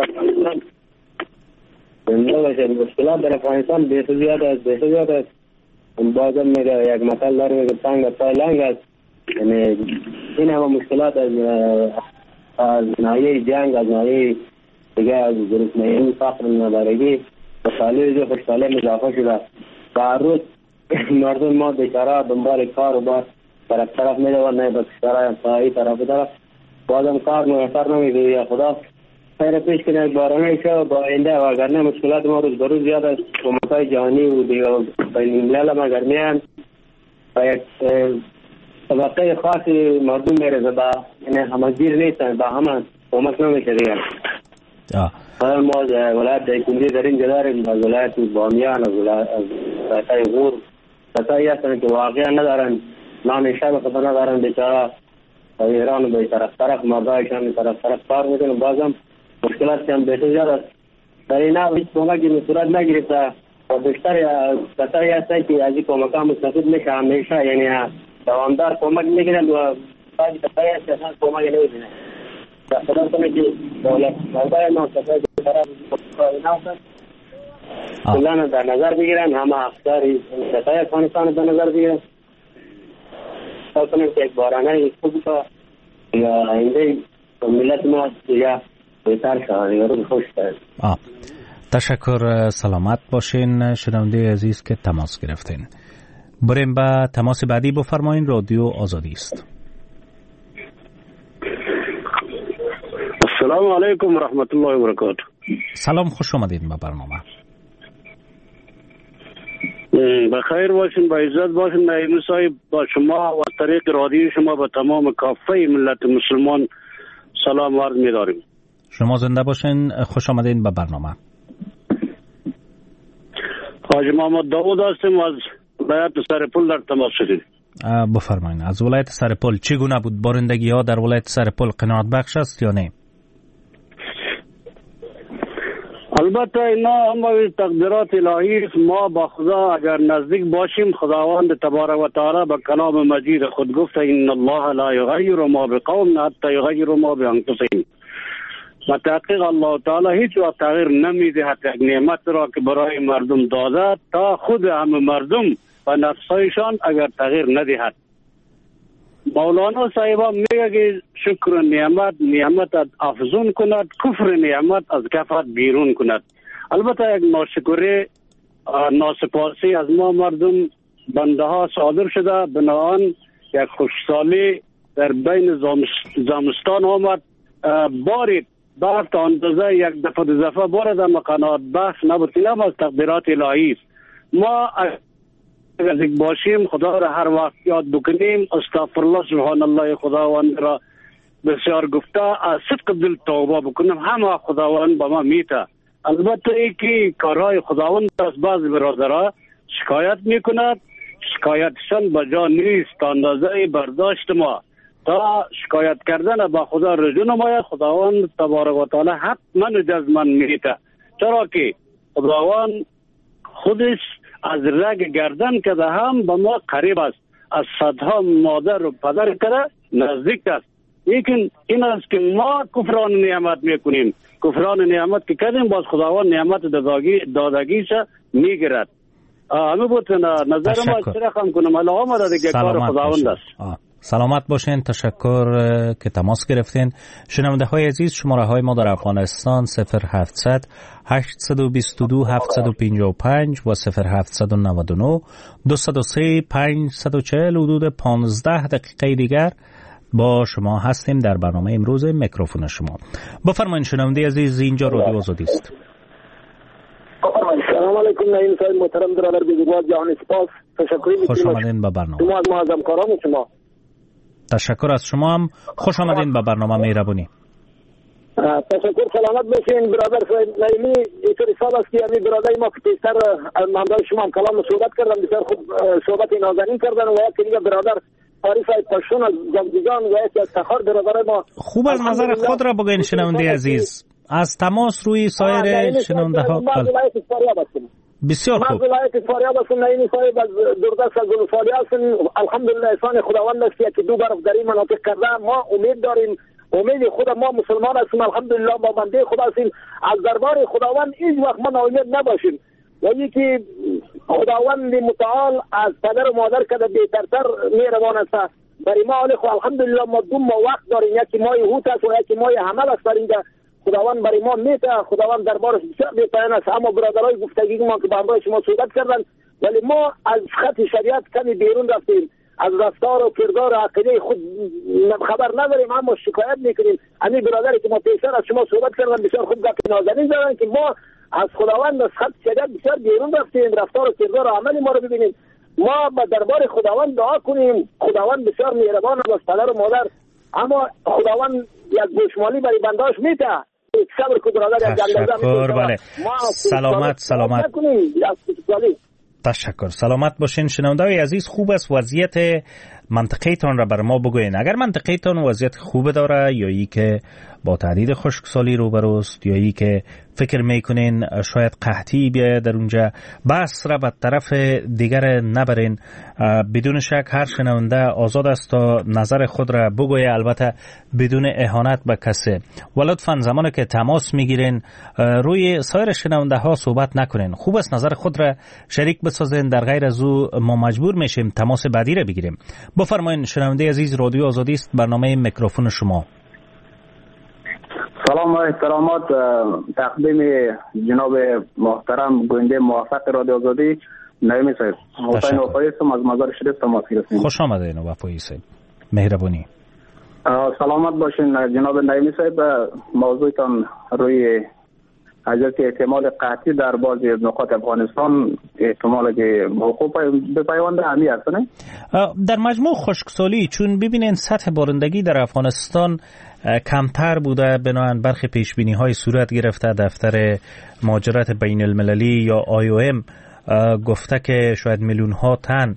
مشکلات در افغانستان بسیار زیاد است بسیار زیاد است. بازم میگه یک مثال داریم که تنگ پای لنگ است. یعنی این همه مشکلات از از ناحیه جنگ، از ناحیه دیگه از گرسنگی، فقر، ندارگی، مسائل خوشحالی اضافه شده. هر روز مردم ما بیچاره دنبال کار و بار طرف طرف میده و نه بس طرف سایی طرف طرف بازم کار میسر نمیده. یا خدا خیر پیش کنه بارانه شو با آینده و اگر نه مشکلات ما روز بروز زیاد است. کمک‌های جهانی و دیگه بین الملل ما گرمیان و یک طبقه خاصی مردم میرزه با یعنی همگیر نیستن، با همه کمک نمیشه دیگه. ما ولایت دایکنده در اینجا داریم، از ولایت بامیان، از ولایت غور کسایی هستن که واقعا ندارن نان شب خدا ندارن، بیچاره ایران به طرف طرف مردایشان طرف طرف کار میکنن. بازم مشکلات هم بسیار زیاد است. در اینا هیچ کمکی صورت نگرفته و بیشتر کسایی هستن که از این کمک ها مستفید میشه همیشه، یعنی دوامدار کمک میگیرن و بعضی کسایی هستن اصلا کمک نمیدونن. خدا کنه که دولت مردای ما کسایی که طرف اینا هستن کلان در نظر بگیرن، همه افکاری کسایی افغانستان در نظر بگیرن. خدا کنه که یک بارانه خوب که یا آینده ملت ما دیگه بهتر شود، یا رو خوش کرد. تشکر، سلامت باشین شنونده عزیز که تماس گرفتین. بریم به تماس بعدی. بفرمایین، رادیو آزادی است. السلام علیکم و رحمت الله و برکاته. سلام، خوش آمدید به برنامه. بخیر باشین، با عزت باشین. نایب صاحب با شما و طریق رادیو شما به تمام کافه ملت مسلمان سلام عرض می‌داریم. شما زنده باشین، خوش آمدین به برنامه. حاج محمد داوود هستم از ولایت سرپل در تماس شدیم. بفرمایید، از ولایت سرپل چگونه بود بارندگی ها در ولایت سرپل؟ قناعت بخش است یا نه؟ البته اینا اما تقدیرات الهی است. ما با خدا اگر نزدیک باشیم، خداوند تبارک و تعالی به کلام مجید خود گفته ان الله لا یغیر ما بقوم حتی یغیروا ما بانفسهم. و تحقیق الله تعالی هیچ وقت تغییر نمیدهد یک نعمت را که برای مردم داده تا خود همه مردم و نفسایشان اگر تغییر ندهد. مولانا صاحبا میگه که شکر نعمت نعمت افزون کند، کفر نعمت از کفت بیرون کند. البته یک ناشکری ناسپاسی از ما مردم بنده ها صادر شده، بنابراین یک خوشسالی در بین زمستان آمد، بارید برف تا اندازه یک دفعه دو دفعه بارد، اما قناعت بخش نبود. اینم از تقدیرات الهی است. ما اگر باشیم خدا را هر وقت یاد بکنیم، استغفرالله سبحان الله خداوند را بسیار گفته، از صدق دل توبه بکنیم، همه خداوند با ما میته. البته ای که کارهای خداوند از بعض برادرها شکایت میکند، شکایتشان بجا نیست. اندازه برداشت ما تا شکایت کردن با خدا رجوع نماید، خداوند تبارک و تعالی حتما جزمن میته. چرا که خداوند خودش از رگ گردن کده هم به ما قریب است، از صدها مادر و پدر کده نزدیک است. لیکن این است که ما کفران نعمت میکنیم. کفران نعمت که کردیم، باز خداوند نعمت دادگی دادگیش میگیرد. همه بود نظر ما اشتراک هم کنم. الله ما دیگه کار خداوند است. سلامت باشین. تشکر که تماس گرفتین. شنونده های عزیز، شماره های ما در افغانستان صفر هفتصد هشتصد و بیست و دو هفتصد و پنجاه و پنج و صفر هفتصد و نود و نه دویست و سه پانصد و چهل. حدود پانزده دقیقه دیگر با شما هستیم در برنامه امروز میکروفون شما. بفرمایید شنونده عزیز، اینجا رادیو آزادی است. سلام علیکم نعیم صاحب محترم، برادر بزرگوار جهان سپاس. تشکر می‌کنم. خوش آمدین به برنامه. شما از معظم کارام شما. تشکر از شما هم. خوش آمدین به برنامه مهربانی. تشکر. سلامت باشین برادر نعیمی. اینطوری سال است که همین برادر ما که پیشتر ممدای شما هم کلام صحبت کردن، بسیار خوب صحبت نازنین کردن و یک دیگه برادر تاریخ پشتون از جمجیگان و یک افتخار برادر ما. خوب از نظر خود را بگین شنونده عزیز، از تماس روی سایر شنونده ها. بسیار خوب. ما ولایت فاریاب هستم. نعیمی صاحب از دوردست از فاریاب هستم. الحمدلله احسان خداوند است که دو برف در این مناطق کرده. ما امید داریم، امید خود ما مسلمان هستیم، الحمدلله ما بنده خدا هستیم. از دربار خداوند هیچ وقت ما ناامید نباشیم. و یکی خداوند متعال از پدر و مادر کده بهترتر مهربان است. برای ما علی خو الحمدلله ما دو ما وقت داریم، یکی ماه هوت است و یکی ماه حمل است. در اینجا خداوند برای ما میته، خداوند دربارش بسیار بهترین است. اما برادرای گفتگی ما که با همراه شما صحبت کردن، ولی ما از خط شریعت کمی بیرون رفتیم، از رفتار و کردار و عقیده خود خبر نداریم، اما شکایت میکنیم. همین برادری که ما پیشتر از شما صحبت کردن بسیار خوب گفت نازنین زدن که ما از خداوند از خط شریعت بسیار بیرون رفتیم، رفتار و کردار و عمل ما رو ببینیم. ما با دربار خداوند دعا کنیم، خداوند بسیار مهربان است، پدر و مادر، اما خداوند یک گوشمالی برای بنداش میته. تشکر. بله. سلامت سلامت. تشکر. سلامت باشین شنونده های عزیز. خوب است وضعیت منطقه تان را بر ما بگوین. اگر منطقه تان وضعیت خوب داره یا ای که با تهدید خشکسالی روبروست یا ای که فکر میکنین شاید قحطی بیاید در اونجا، بس را به طرف دیگر نبرین. بدون شک هر شنونده آزاد است تا نظر خود را بگوید، البته بدون اهانت به کسی. و لطفاً زمانی که تماس میگیرین روی سایر شنونده ها صحبت نکنین. خوب است نظر خود را شریک بسازین، در غیر از او ما مجبور میشیم تماس بعدی را بگیریم. بفرمایید شنونده عزیز، رادیو آزادی است، برنامه میکروفون شما. سلام و احترامات تقدیم جناب محترم گوینده موفق رادیو آزادی نعیمی صاحب. حسین وفایی هستم از مزار شریف تماس گرفتیم. خوش آمدین وفایی صاحب. مهربانی. سلامت باشین جناب نعیمی صاحب. موضوعتان روی حضرت احتمال قحطی در بعضی از نقاط افغانستان احتمال که حقوق به پیوند همی هست نه؟ در مجموع خشکسالی، چون ببینین سطح بارندگی در افغانستان کمتر بوده، بنابراین برخی پیشبینی های صورت گرفته. دفتر مهاجرت بین المللی یا آی او ام گفته که شاید میلیون ها تن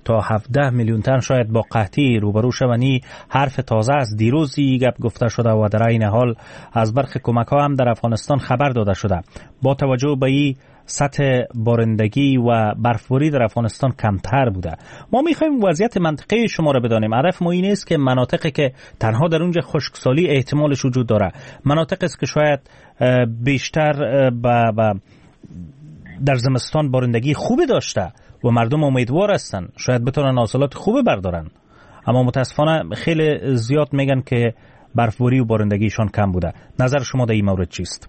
تا هفده میلیون تن شاید با قحطی روبرو شوند. حرف تازه است. دیروزی گپ گفته شده و در این حال از برخی کمک ها هم در افغانستان خبر داده شده. با توجه به این سطح بارندگی و برفباری در افغانستان کمتر بوده. ما میخوایم وضعیت منطقه شما را بدانیم. هدف ما این است که مناطقی که تنها در اونجا خشکسالی احتمالش وجود داره، مناطقی است که شاید بیشتر با در زمستان بارندگی خوبی داشته و مردم امیدوار هستن شاید بتونن حاصلات خوبی بردارن، اما متاسفانه خیلی زیاد میگن که برفباری و بارندگیشان کم بوده. نظر شما در این مورد چیست؟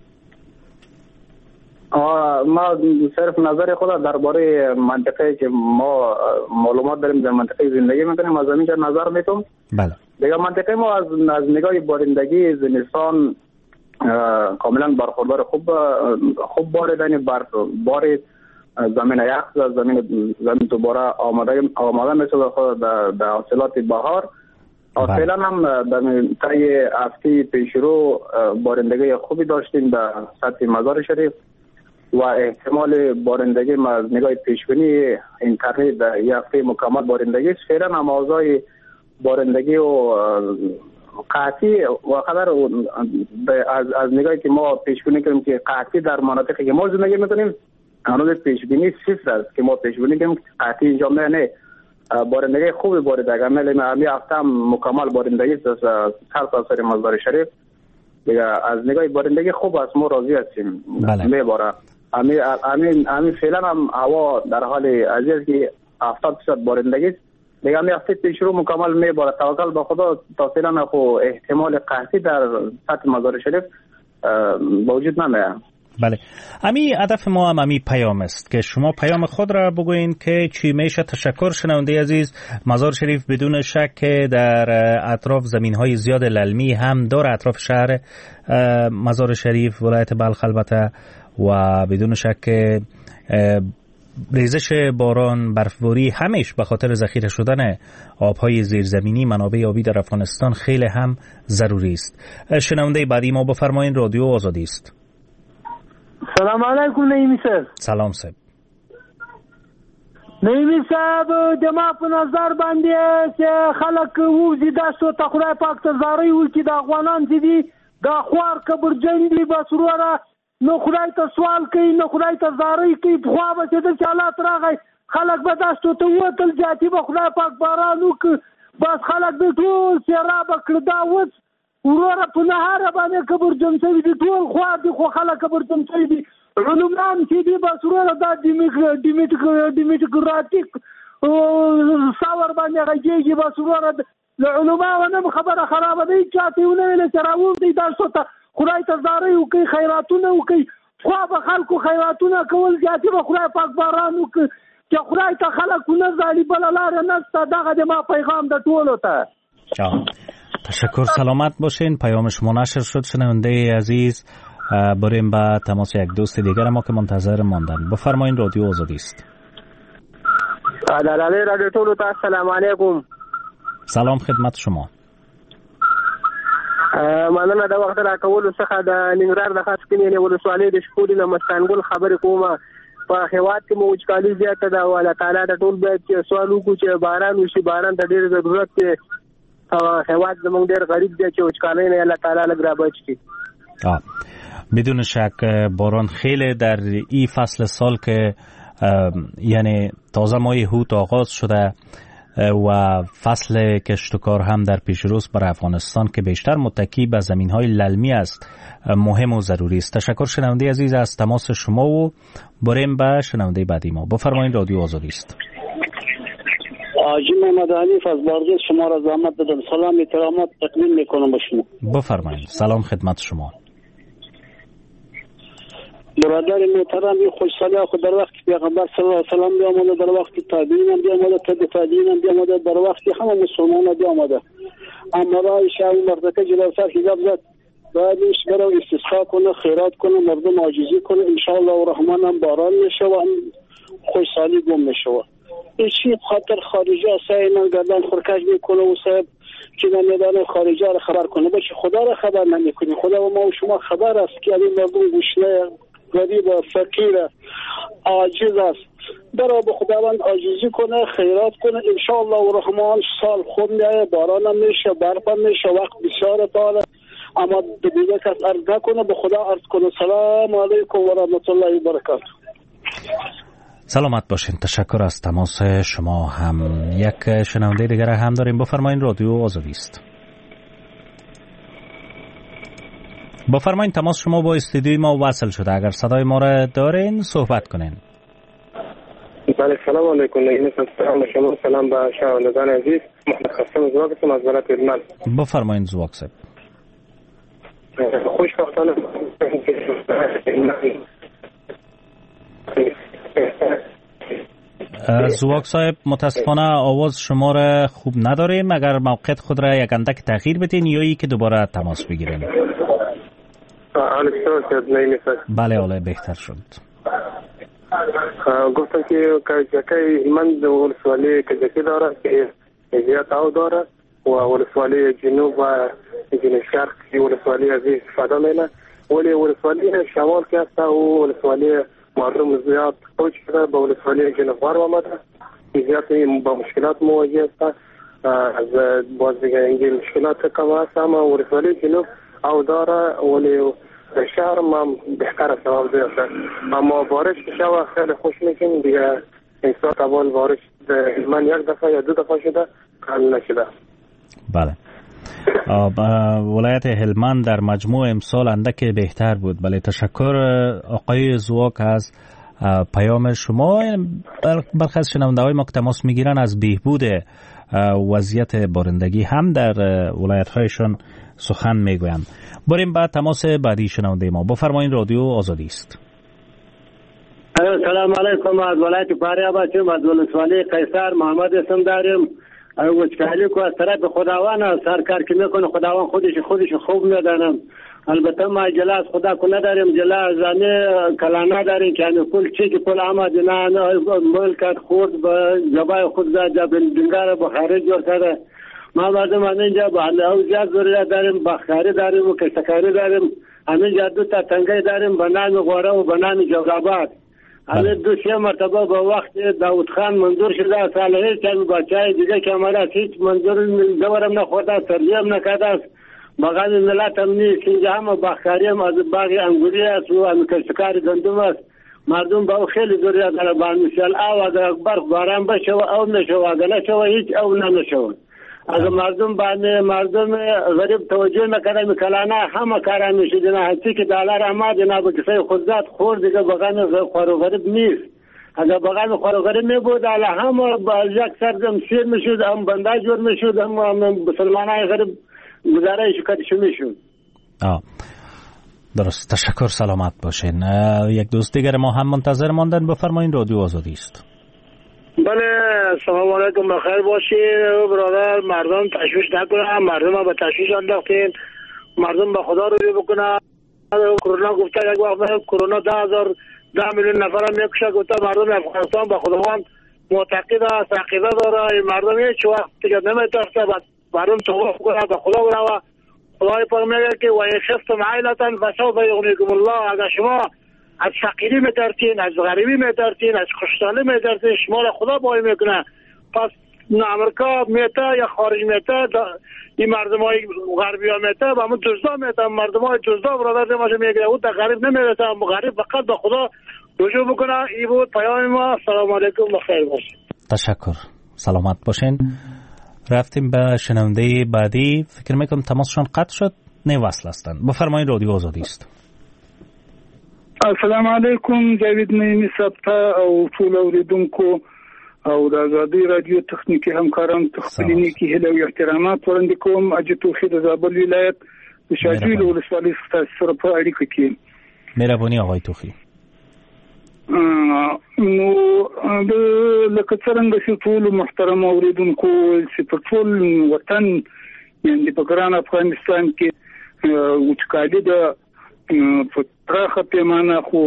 ما صرف نظر خود درباره منطقه که ما معلومات داریم در منطقه زندگی میکنیم از اینجا نظر میتونم. بله. دیگه منطقه ما از از نگاه بارندگی زمستان کاملا برخوردار خوب خوب باردن برف بار زمین یخ زمین زمین دوباره آماده آماده میشه خود در حاصلات بهار. فعلا هم در طی هفته پیشرو بارندگی خوبی داشتیم در سطح مزار شریف و احتمال بارندگی ما از نگاه پیشبینی اینترنت در یک هفته مکمل بارندگی است. فعلا هم اوضاع بارندگی و قحطی و خبر از از نگاهی که ما پیشبینی کنیم که قحطی در مناطقی که ما زندگی میکنیم هنوز پیشبینی صفر است که ما پیشبینی کنیم قحطی اینجا نه. بارندگی خوبی بارید اگر ملی همی هفته هم مکمل بارندگی است سر تا سر مزار شریف. دیگه از نگاه بارندگی خوب است، ما راضی هستیم. بله. میباره امی امی امی فعلا هم هوا در حال عزیز که هفتاد درصد بارندگی است. دیگه امی هفته پیش رو مکمل میباره. توکل به خدا تا فعلا خو احتمال قحطی در سطح مزار شریف وجود نمیاد. بله. امی هدف ما هم امی پیام است که شما پیام خود را بگوین که چی میشه. تشکر شنونده عزیز. مزار شریف بدون شک در اطراف زمین‌های زیاد للمی هم داره، اطراف شهر مزار شریف ولایت بلخ البته، و بدون شک ریزش باران، برفباری همیش به خاطر ذخیره شدن آبهای زیرزمینی، منابع آبی در افغانستان خیلی هم ضروری است. شنونده بعدی ما بفرمایید. رادیو آزادی است. سلام علیکم نعیمی صاحب. سلام صاحب. نعیمی صاحب د ما په نظر باندې چې خلک ووزي داسو ته خدای پاک ته زارۍ وکړي د افغانان چې دي دا خوار کبرجن دي بس وروره نو خدای ته سوال کوي نو خدای ته زارۍ کوي. پخوا به چې د حالات راغی خلک به داسو ته ووتل جاتي به خدای پاک باران وکړي بس خلک به ټول سیرابه کړه دا اوس وروره په نهاره باندې کبرجن شوي دي ټول خوار دي خو خلک کبرجن شوي دي. علومان چې دي بس وروره دا ډیموکراتیک ثور باندې غږېږي بس وروره له علما نه خبره خرابه دی چاته ونه ویل چې راوځي تاسو ته خدای ته زارۍ وکړي خیراتونه وکړي. خو به خلکو خیراتونه کول زیاتې به خدای پاک باران وکړي چې خدای ته خلک نه ځالي بله لاره نشته. دغه د ما پیغام د ټولو ته. تشکر. سلامت باشین. پیام شما نشر شد شنونده عزیز. بریم با تماس یک دوست دیگر ما که منتظر ماندن. بفرمایید. رادیو آزادی است. عدالت رادیو ټولو ته السلام علیکم. سلام خدمت شما. مننه د وخت راکولو څخه د ننګرهار د خاص کینې ولسوالۍ د شکوري د مستانګل خبرې کومه. په هیواد کې مو وچکالي زیاته ده او الله تعالی د ټول باید سوال وکړو چې باران وشي. باران ته ډېر ضرورت دی. هیواد زموږ ډېر غریب دی چې وچکالۍ نه الله تعالی لږ را بچ کړي. بدون شک باران خیلی در این فصل سال که یعنی تازه ماه هوت آغاز شده و فصل کشت و کار هم در پیش روست برای افغانستان که بیشتر متکی به زمین‌های للمی است مهم و ضروری است. تشکر شنونده عزیز از تماس شما و بریم به شنونده بعدی ما. بفرمایید. رادیو آزادی است. آجی محمد حنیف از بارگز شما را زحمت دادم. سلام احترامات تقدیم میکنم به شما. بفرمایید. سلام خدمت شما. برادر محترم این خوشسالی خود در وقت پیغمبر صلی الله علیه و سلام بیامده، در وقت تابعین هم بیامده، تبع تابعین هم بیامده، در وقت همه مسلمان هم بیامده. اما رای شاه مردکه جلوسر حجاب زد باید ایش برو استسقا کنه، خیرات کنه، مردم عاجزی کنه. انشاءالله و رحمان هم باران میشه و خوشسالی گم میشه. این چی خاطر خارجی سعی من گردن خورکش میکنه و صاحب که در میدان خارجی را خبر کنه باشه خدا را خبر نمیکنه. خدا و ما و شما خبر است که این مردم گوشنه غریب و فقیر عاجز است. برای به خداوند عاجزی کنه، خیرات کنه، ان شاء الله الرحمن سال خوب میاد، باران هم میشه، برف هم میشه، وقت بسیار طاله. اما دیگه کس عرض نکنه، به خدا عرض کنه. سلام علیکم و رحمت الله و برکاته. سلامت باشین. تشکر از تماس شما. هم یک شنونده دیگر هم داریم. بفرمایید، رادیو آزادی است. بفرمایید، تماس شما با استودیوی ما وصل شده. اگر صدای ما را دارین صحبت کنین. بله، سلام علیکم. نگین سلام به شما، سلام به شنوندگان عزیز. محمد قاسم زواک هستم از ولایت هلمند. بفرمایید زواک صاحب. خوشبختانه زواک صاحب متاسفانه آواز شما را خوب نداریم. اگر موقعیت خود را یک اندک تغییر بدین یا ای که دوباره تماس بگیرین. بله، حالا بهتر شد. گفتم که کجکی من ولسوالی کجکی داره که زیاد آب داره و ولسوالی جنوب و جنوب شرق ولسوالی از استفاده میکنه، ولی ولسوالی شمال که هست و ولسوالی مردم زیاد خوش شده به ولسوالی جنوب غرب آمده، زیاد با مشکلات مواجه است. از باز دیگه اینجا مشکلات کم هست، اما ولسوالی جنوب آب داره ولی شهر ما بهتر است آب داره. اما بارش که شوه خیلی خوش میکنیم دیگه. این ساعت اول بارش من یک دفعه یا دو دفعه شده کل نشده. بله، ولایت هلمند در مجموع امسال اندک بهتر بود. بله، تشکر آقای زواک از پیام شما. برخی از شنونده های ما که تماس میگیرن از بهبود وضعیت بارندگی هم در ولایت هایشون سخن میگویم. بریم بعد تماس بعدی شنونده ما. بفرمایید، رادیو آزادی است. سلام علیکم. از ولایت فاریاب هستم، از ولسوالی قیصر محمد اسم داریم. وچکالی کو از طرف خداوند سر کار که میکنه، خداوند خودش خودش خوب میدانم. البته ما جلاس خدا کو نداریم، جلاس زنه کلانه داریم که یعنی کل چی که کل آمد نه ملکت خود به جبای خود زده دنگار بخاری جور کرده. ما مردم اینجا با اوجات ضرورت داریم، بخاری داریم و کشتکاری داریم. همینجا دو تا تنگه داریم به نام غوره و به نام جوزاباد. همین دو سه مرتبه با وقت داود خان منظور شده، صالحی که بچهای دیگه که امارات هیچ منظور دورم نخورده، ترجیم نکرده. بغل ملت هم نیست. اینجا هم بخاری هم از باغ انگوری است و هم کشتکار گندم است. مردم با خیلی ضرورت داره. با مثال او اگر برف باران بشه و او نشه و اگر نشه و هیچ او نمیشه. اگر مردم باندې مردم غریب توجه نکړي مکلانه هم کارا میشه نه هڅه کې دلار آمد نه به کسای خودزاد خور دیگه بغان خورو غریب نیست. اگر بغان خورو غریب می بود اله هم یک سردم سیر میشد، هم بنده جور میشد، هم مسلمانای غریب گزاره شکایتش میشد. آه درست. تشکر، سلامت باشین. یک دوست دیگر ما هم منتظر ماندن. بفرمایید، رادیو آزادی است. بله، سلام علیکم، بخیر باشین برادر. مردم تشویش نکنن، مردم به تشویش انداختین، مردم به خدا رو بکنن. کرونا گفته یک وقت کرونا ده هزار ده میلیون نفر هم میکشه، گفته مردم افغانستان به خداوند معتقد است، عقیده داره. مردم هیچ وقت دیگه نمیترسه، مردم توبه کنه به خدا و خدای پاک میگه که و خفتم عائلتا فسوف یغنیکم الله. اگر شما از فقیری میترسین، از غریبی میترسین، از خوشحالی میترسین، شما را خدا بای میکنه. پس امریکا میته یا خارج میته، این مردم های غربی ها میته و همون دزدا میته، مردم های دزدا برادر نماشه میگه او در غریب نمیرسه، غریب فقط به خدا رجوع بکنه. این بود پیام ما. سلام علیکم، بخیر باشین. تشکر، سلامت باشین. رفتیم به شنونده بعدی. فکر میکنم تماسشون قطع شد، نه وصل هستند. بفرمایید، رادیو آزادی است. السلام علیکم. جاوید نعیمی صاحب او ټول اوریدونکو او د آزادی رادیو تخنیکی همکاران تخپلینی کی هله او احترامات وړاندې کوم. اجي توخي د زابل ولایت د شاجوی ولسوالۍ سره په اړیکه کې. مهرباني آقای توخي. نو د لکه څنګه چې ټول محترم اوریدونکو چې په ټول وطن یعنی په ګران افغانستان کې وچکالي د په پراخه پیمانه خو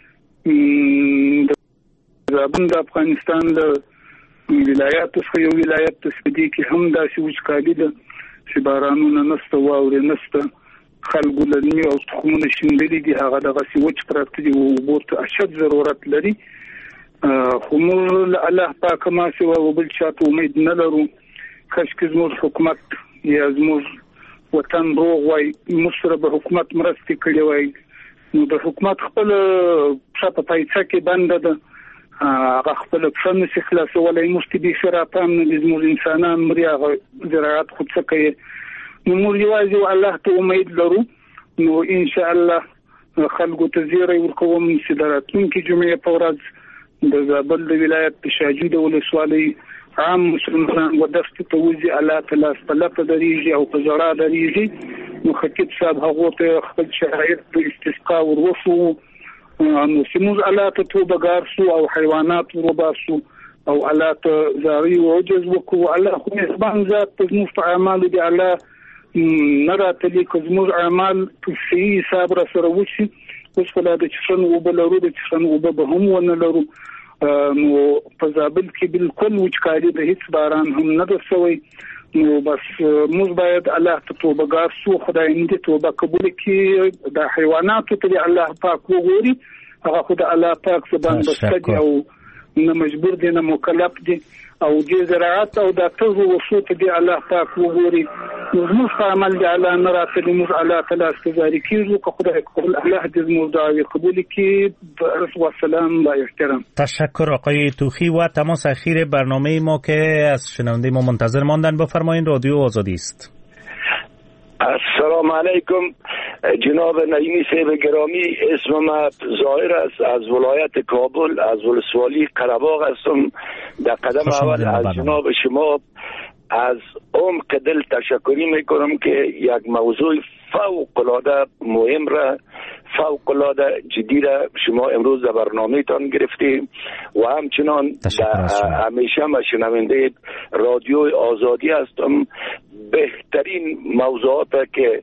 د زابل د افغانستان د ولایاتو څخه یو ولایت تسبیدي کې هم داسې وچکالي ده چې بارانونه نشته، واورې نشته، خلکو لنی او تخمونه شیندلي دي، هغه دغه سی وچ پراته دي او اوبو ته اشد ضرورت لري. خو موږ له الله پاک ما سوا او بل چاته امید نه لرو. کاشکې زموږ حکومت یا زموږ وطن روغ وای، موږ سره به حکومت مرستې کړې وای. نو د حکومت خپل په پایڅه کې بنده ده، هغه خپل پښه نشي خلاصولی. موږ ته بیخي راپام نه دي، زموږ انسانان مري، هغه زراعت خو څه کوي. نو موږ یوازې الله ته امید لرو. نو انشاءالله خلکو ته زیری ورکوم چې د راتلونکي جمعې په ورځ د زابل د ولایت د شاجوی د ولسوالۍ عام مسلمانان ودفتو ته وځي، الله تعالی په لپه درېږي او په زړه درېږي. نو خطیب صاحب هغه ته خپل شرایط د استسقا ورسو، نو سموز الله ته توبه ګارسو او حیوانات وباسو او الله ته زاری او عجز وکړو. الله خو مهربان ذات په زموږ په اعمالو دی، الله نه راتلی که زموږ اعمال په صحیح حساب را سره وشي. اوس خو لا د چښن اوبه لرو، د چښن اوبه به هم ونه لرو. نو په زابل کې بالکل وچکالي د هیڅ باران هم نه ده سوی. نو بس موږ باید الله ته توبه ګار سو، خدای دې توبه قبول کړي. د حیواناتو ته الله پاک وګوري، هغه خو د الله پاک زبان بسته او نه مجبور دي نه مکلف دي، او دې زراعت او د تزو وسو ته دی الله پاک وګوري. زموږ په عمل دی الله نه راتلی، موږ الله تعالی استزاري کیږو که خدای قبول الله دې زموږ دعاوې قبول کړي. عرض و سلام با احترام. تشکر آقای توخی. و تماس اخیر برنامه ما که از شنونده ما منتظر ماندن بفرمایین. رادیو آزادی است. السلام علیکم جناب نعیمی صاحب گرامی، اسم ما ظاهر است، از ولایت کابل از ولسوالی قره‌باغ هستم. در قدم اول از جناب شما از عمق دل تشکری میکنم که یک موضوع فوق العاده مهم را، فوق العاده جدی را شما امروز در برنامه تان گرفتیم و همچنان همیشه ما شنونده رادیو آزادی هستم. بهترین موضوعات که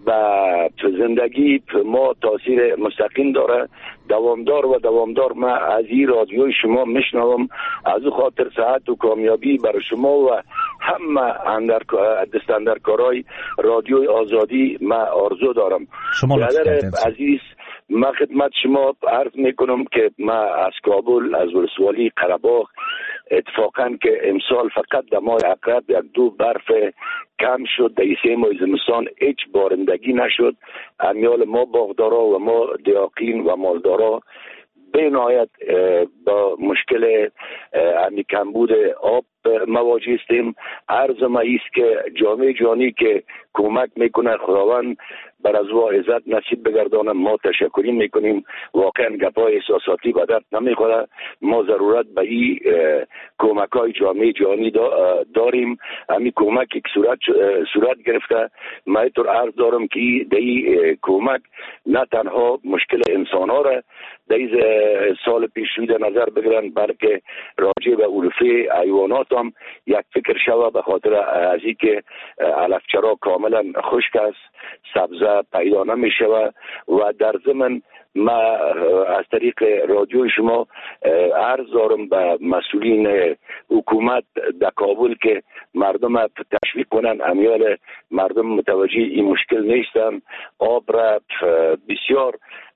به زندگی ما تاثیر مستقیم داره، دوامدار و دوامدار ما از این رادیوی شما میشنوم. از او خاطر صحت و کامیابی برای شما و همه دستاندرکارای رادیوی آزادی ما آرزو دارم. برادر عزیز، ما خدمت شما عرض میکنم که ما از کابل از ولسوالی قره‌باغ اتفاقا که امسال فقط در ماه عقرب یک دو برف کم شد، در سه ماه زمستان هیچ بارندگی نشد. امیال ما باغدارا و ما دیاقین و مالدارا به نهایت با مشکل همی کمبود آب مواجه هستیم. عرض ما ایست که جامعه جهانی که کمک میکنه خداوند بر از وا عزت نصیب بگردانه. ما تشکری میکنیم. واقعا گپای احساساتی به درد نمیخوره. ما ضرورت به این کمک های جامعه جهانی داریم. همین کمک که صورت صورت گرفته، من اینطور عرض دارم که در این کمک نه تنها مشکل انسان ها را در سال پیش در نظر بگیرن، بلکه راجع به علوفه حیوانات هم یک فکر شوه، به خاطر از این که علفچرا کاملا خشک است، سبزه پیدا نمی شود. و در ضمن ما از طریق رادیو شما عرض دارم به مسئولین حکومت در کابل که مردم تشویق کنن. امیال مردم متوجه این مشکل نیستن. آب را بسیار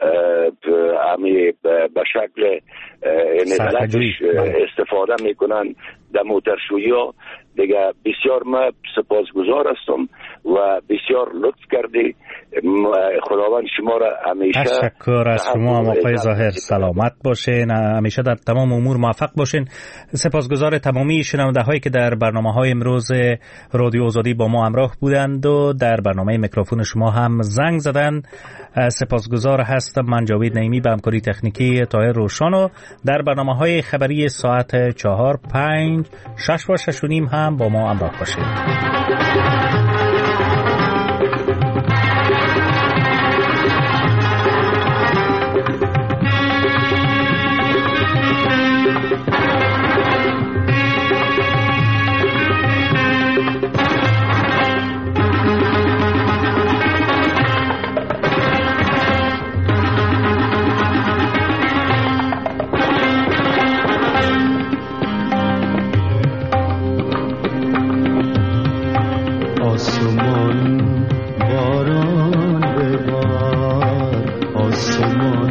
به شکل غلطش استفاده میکنن در موترشویی ها. دیگه بسیار ما سپاسگزار هستم و بسیار لطف کردی. خداوند شما را همیشه تشکر از شما آقای ظاهر. سلامت باشین، همیشه در تمام امور موفق باشین. سپاسگزار تمامی شنونده هایی که در برنامه های امروز رادیو آزادی با ما همراه بودند و در برنامه میکروفون شما هم زنگ زدن. سپاسگزار هستم. من جاوید نعیمی به همکاری تکنیکی طاهر روشان و در برنامه های خبری ساعت چهار، پنج، شش و شش و نیم هم با ما همراه باشید. آسمان باران ببار، آسمان